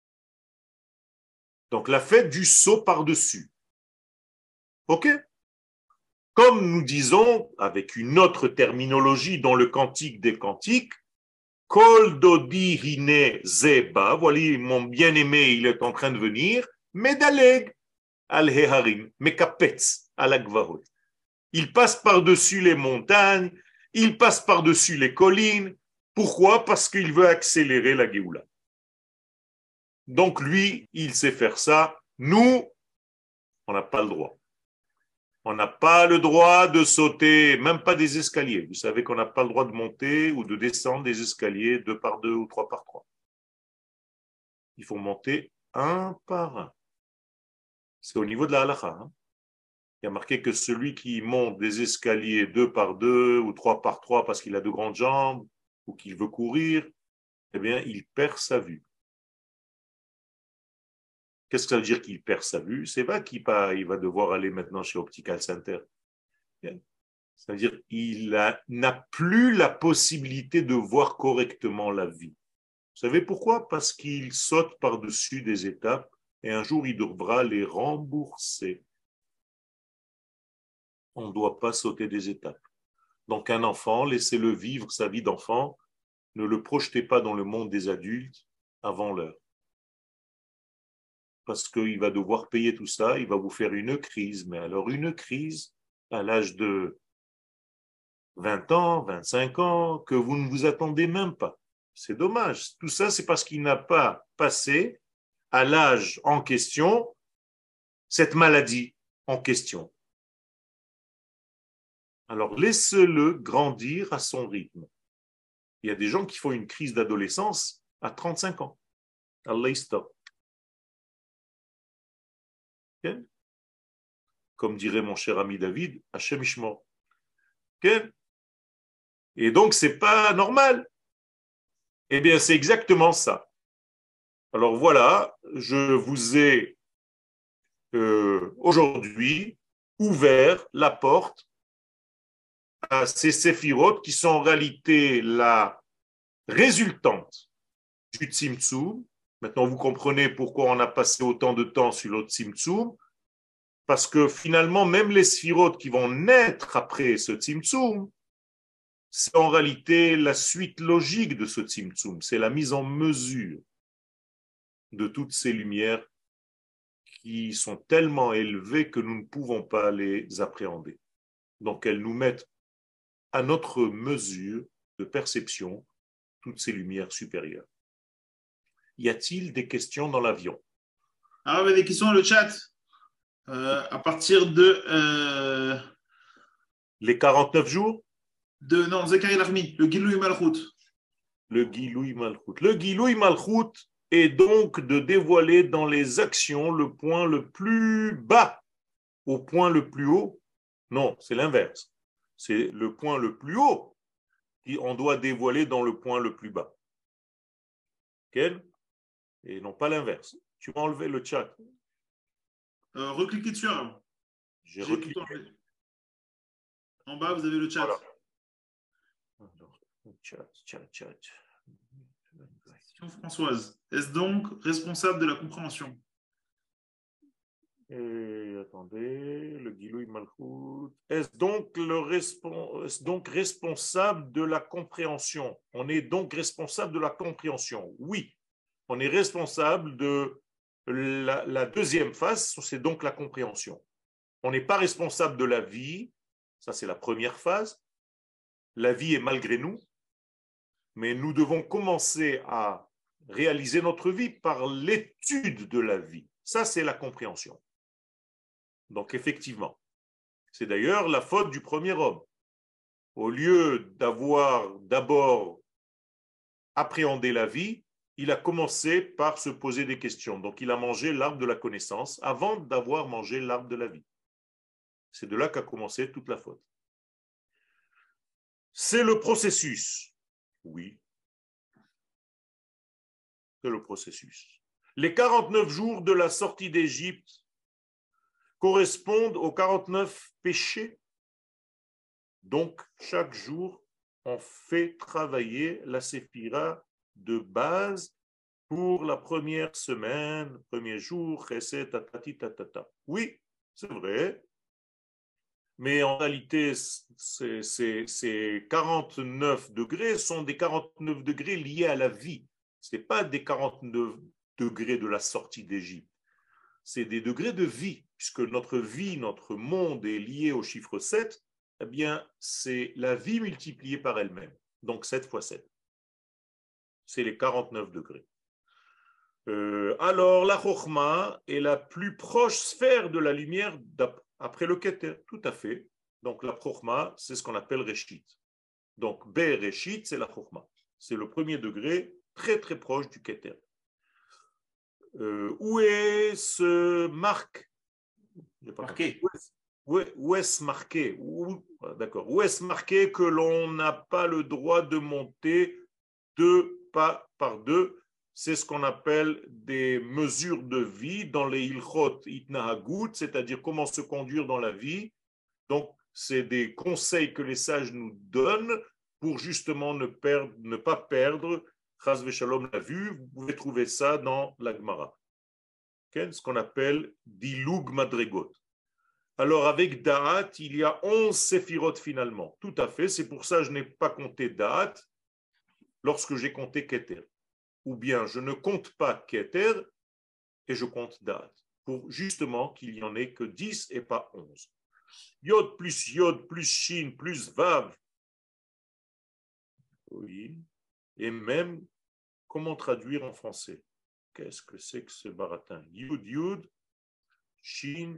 Donc, la fête du saut par-dessus. OK? Comme nous disons, avec une autre terminologie dans le cantique des cantiques, Kol dodi hine zeba, voilà, mon bien-aimé, il est en train de venir, medaleg al heharim, mekapetz al agvahot. Il passe par-dessus les montagnes, il passe par-dessus les collines. Pourquoi? Parce qu'il veut accélérer la Géoula. Donc lui, il sait faire ça. Nous, on n'a pas le droit. On n'a pas le droit de sauter, même pas des escaliers. Vous savez qu'on n'a pas le droit de monter ou de descendre des escaliers deux par deux ou trois par trois. Il faut monter un par un. C'est au niveau de la halakha. Hein. Il y a marqué que celui qui monte des escaliers deux par deux ou trois par trois parce qu'il a de grandes jambes ou qu'il veut courir, eh bien, il perd sa vue. Qu'est-ce que ça veut dire qu'il perd sa vue? C'est pas qu'il va, il va devoir aller maintenant chez Optical Center. C'est-à-dire qu'il n'a plus la possibilité de voir correctement la vie. Vous savez pourquoi? Parce qu'il saute par-dessus des étapes et un jour il devra les rembourser. On ne doit pas sauter des étapes. Donc un enfant, laissez-le vivre sa vie d'enfant, ne le projetez pas dans le monde des adultes avant l'heure. parce qu'il va devoir payer tout ça, il va vous faire une crise. Mais alors une crise à l'âge de vingt ans, vingt-cinq ans, que vous ne vous attendez même pas. C'est dommage. Tout ça, c'est parce qu'il n'a pas passé à l'âge en question cette maladie en question. Alors laissez-le grandir à son rythme. Il y a des gens qui font une crise d'adolescence à trente-cinq ans. Allah stop. Okay? Comme dirait mon cher ami David, Hachem Ishmor. Okay? Et donc, ce n'est pas normal. Eh bien, c'est exactement ça. Alors voilà, je vous ai euh, aujourd'hui ouvert la porte à ces séphirotes qui sont en réalité la résultante du Tzimtzum. Maintenant, vous comprenez pourquoi on a passé autant de temps sur le Tzimtzum, parce que finalement, même les séphirotes qui vont naître après ce Tzimtzum, c'est en réalité la suite logique de ce Tzimtzum, c'est la mise en mesure de toutes ces lumières qui sont tellement élevées que nous ne pouvons pas les appréhender. Donc, elles nous mettent à notre mesure de perception toutes ces lumières supérieures. Y a-t-il des questions dans l'avion? Alors, il y avait des questions dans le chat. Euh, à partir de, euh, Les quarante-neuf jours? de non, Zachary Larmi, le Gilou Malchut. Le Giloui Malchut. Le Giloui Malchut est donc de dévoiler dans les actions le point le plus bas au point le plus haut. Non, c'est l'inverse. C'est le point le plus haut qu'on doit dévoiler dans le point le plus bas. Quel? Et non pas l'inverse. Tu m'as enlevé le chat. Euh, recliquez dessus alors. J'ai recliqué. En bas, vous avez le chat. Voilà. Alors, chat, chat, chat. Question Françoise. Est-ce donc responsable de la compréhension? Et attendez, le Giloui Malchut. Est-ce donc, le respon- est-ce donc responsable de la compréhension? On est donc responsable de la compréhension. Oui, on est responsable de la, la deuxième phase, c'est donc la compréhension. On n'est pas responsable de la vie, ça c'est la première phase. La vie est malgré nous, mais nous devons commencer à réaliser notre vie par l'étude de la vie. Ça, c'est la compréhension. Donc, effectivement, c'est d'ailleurs la faute du premier homme. Au lieu d'avoir d'abord appréhendé la vie, il a commencé par se poser des questions. Donc, il a mangé l'arbre de la connaissance avant d'avoir mangé l'arbre de la vie. C'est de là qu'a commencé toute la faute. C'est le processus. Oui. C'est le processus. Les quarante-neuf jours de la sortie d'Égypte correspondent aux quarante-neuf péchés. Donc, chaque jour, on fait travailler la séphira de base pour la première semaine, premier jour, chesed, tatati, tatata. Oui, c'est vrai. Mais en réalité, ces, ces, ces quarante-neuf degrés sont des quarante-neuf degrés liés à la vie. Ce n'est pas des quarante-neuf degrés de la sortie d'Égypte. C'est des degrés de vie, puisque notre vie, notre monde est lié au chiffre sept, eh bien, c'est la vie multipliée par elle-même. Donc, sept fois sept. C'est les quarante-neuf degrés. Euh, alors, la Chokhma est la plus proche sphère de la lumière après le Keter. Tout à fait. Donc, la Chokhma, c'est ce qu'on appelle Réchit. Donc, B Réchit, c'est la Chokhma. C'est le premier degré, très très proche du Keter. Euh, où est ce marque Marqué. Où est, où est-ce marqué où, D'accord. Où est-ce marqué que l'on n'a pas le droit de monter deux pas par deux? C'est ce qu'on appelle des mesures de vie dans les ilchot itnahagut, c'est-à-dire comment se conduire dans la vie. Donc, c'est des conseils que les sages nous donnent pour justement ne, perdre, ne pas perdre Chas v'shalom la vue. Vous pouvez trouver ça dans la Gemara. Okay? Ce qu'on appelle dilug madregot. Alors, avec Da'at, il y a onze séphirotes finalement. Tout à fait. C'est pour ça que je n'ai pas compté Da'at lorsque j'ai compté Keter. Ou bien, je ne compte pas Keter et je compte Da'at, pour justement qu'il n'y en ait que dix et pas onze. Yod plus Yod plus Shin plus Vav. Oui. Et même, comment traduire en français? Qu'est-ce que c'est que ce baratin? Yud, Yud, Shin,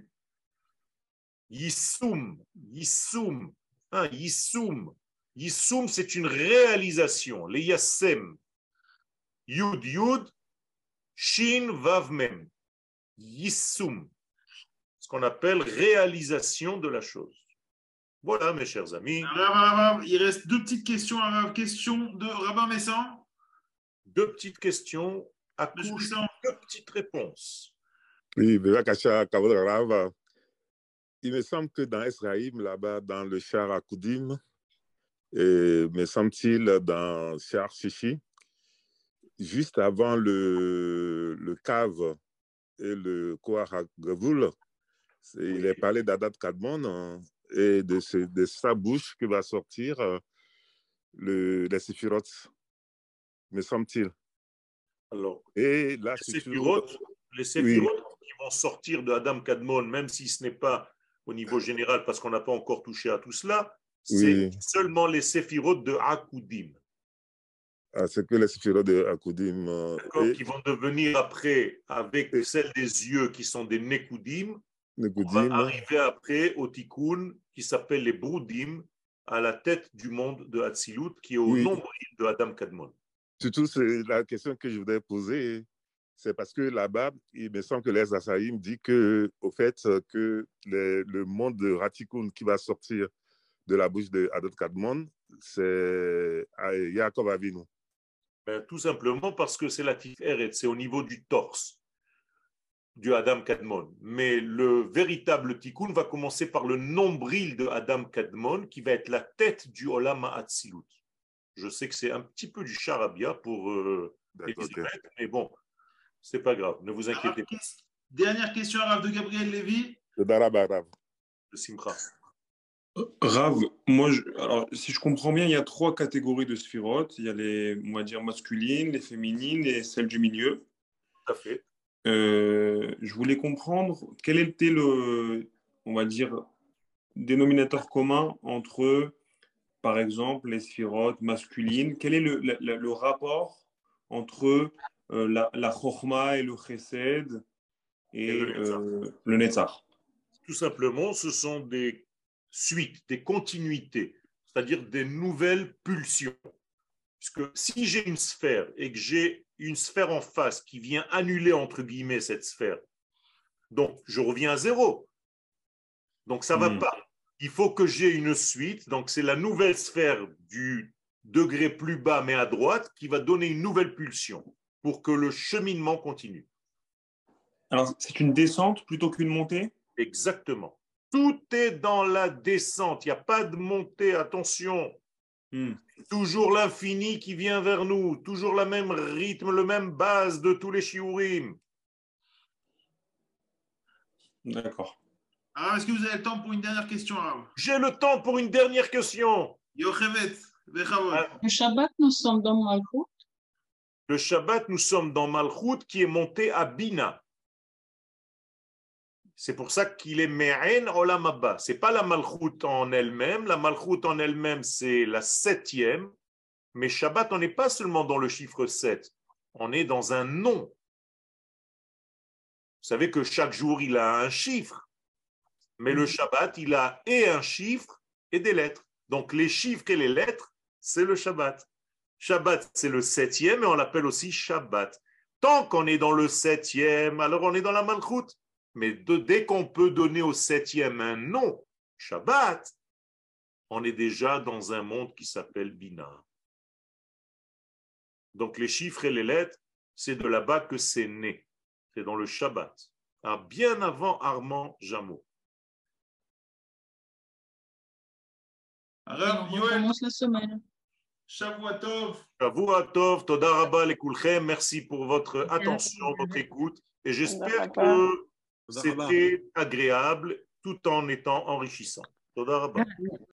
Yissoum, Yissoum, hein, Yissoum. Yissoum, c'est une réalisation, les Yassem. Yud, Yud, Shin, Vav, Mem. Yissoum, ce qu'on appelle réalisation de la chose. Voilà, mes chers amis. Rav, Rav, il reste deux petites questions. Rav. Question de Rabbin Messan. Deux petites questions accouchent deux petites réponses. Oui, Bevakasha Kavod Rav. Il me semble que dans Esraïm, là-bas, dans le char Akoudim, et me semble-t-il dans char Shishi, juste avant le, le cave et le Kohar Gavul, il est parlé d'Adat Kadmon hein, et de, ce, de sa bouche que va sortir euh, le, les Séphiroth, me semble-t-il. Alors, et là, les Séphiroth, toujours... les Séphiroth oui. qui vont sortir de Adam Kadmon, même si ce n'est pas au niveau général, parce qu'on n'a pas encore touché à tout cela, c'est oui. seulement les Séphiroth de Akoudim. Ah, c'est que les Séphiroth de Akoudim. Euh, et... qui vont devenir après, avec et... celles des yeux qui sont des Nekoudim, Nekoudim. On va arriver après au Tikkun qui s'appelle les Broudim, à la tête du monde de Hatzilut, qui est au oui. nombril de Adam Kadmon. Surtout, c'est la question que je voudrais poser, c'est parce que là-bas, il me semble que les Assaïm dit que, au fait, que les, le monde de Ratikoun qui va sortir de la bouche de Adam Kadmon, c'est Yaakov Avinu. Ben, tout simplement parce que c'est la Tiferet, c'est au niveau du torse du Adam Kadmon. Mais le véritable tikkun va commencer par le nombril de Adam Kadmon, qui va être la tête du Olam Hatzilut. Je sais que c'est un petit peu du charabia pour euh, Elisabeth, okay. mais bon, c'est pas grave, ne vous inquiétez pas. Dernière question à Rav de Gabriel Lévy. De Daraba, Rav. De Simcha. Rav, moi, je, alors, si je comprends bien, il y a trois catégories de sphirotes. Il y a les, on va dire, masculines, les féminines et celles du milieu. Tout à fait. Euh, je voulais comprendre quel était le, on va dire, dénominateur commun entre, par exemple, les sphirotes masculines. Quel est le, le, le rapport entre euh, la, la chokhma et le chesed et, et le, euh, le netzach? Tout simplement, ce sont des suites, des continuités, c'est-à-dire des nouvelles pulsions. Puisque si j'ai une sphère et que j'ai une sphère en face qui vient annuler, entre guillemets, cette sphère, donc je reviens à zéro. Donc ça ne va mmh. pas. Il faut que j'ai une suite, donc c'est la nouvelle sphère du degré plus bas, mais à droite, qui va donner une nouvelle pulsion pour que le cheminement continue. Alors, c'est une descente plutôt qu'une montée? Exactement. Tout est dans la descente. Il n'y a pas de montée, attention. Hmm. Toujours l'infini qui vient vers nous, toujours le même rythme, le même base de tous les shiurim. D'accord. Alors, est-ce que vous avez le temps pour une dernière question, Rav? J'ai le temps pour une dernière question. Yochevet, ah. Le Shabbat, nous sommes dans Malchut. Le Shabbat, nous sommes dans Malchut qui est monté à Bina. C'est pour ça qu'il est Me'en Olam Haba. Ce n'est pas la Malchut en elle-même. La Malchut en elle-même, c'est la septième. Mais Shabbat, on n'est pas seulement dans le chiffre sept. On est dans un nom. Vous savez que chaque jour, il a un chiffre. Mais le Shabbat, il a et un chiffre et des lettres. Donc, les chiffres et les lettres, c'est le Shabbat. Shabbat, c'est le septième et on l'appelle aussi Shabbat. Tant qu'on est dans le septième, alors on est dans la Malchut. Mais de, dès qu'on peut donner au septième un nom, Shabbat, on est déjà dans un monde qui s'appelle Bina. Donc les chiffres et les lettres, c'est de là-bas que c'est né. C'est dans le Shabbat. Ah, bien avant Armand Jameau. Alors, on commence la semaine. Shavua Tov. Shavua Tov, Toda Rabba Lekulchem. Merci pour votre attention, votre écoute. Et j'espère que c'était agréable tout en étant enrichissant. Toda Rabba.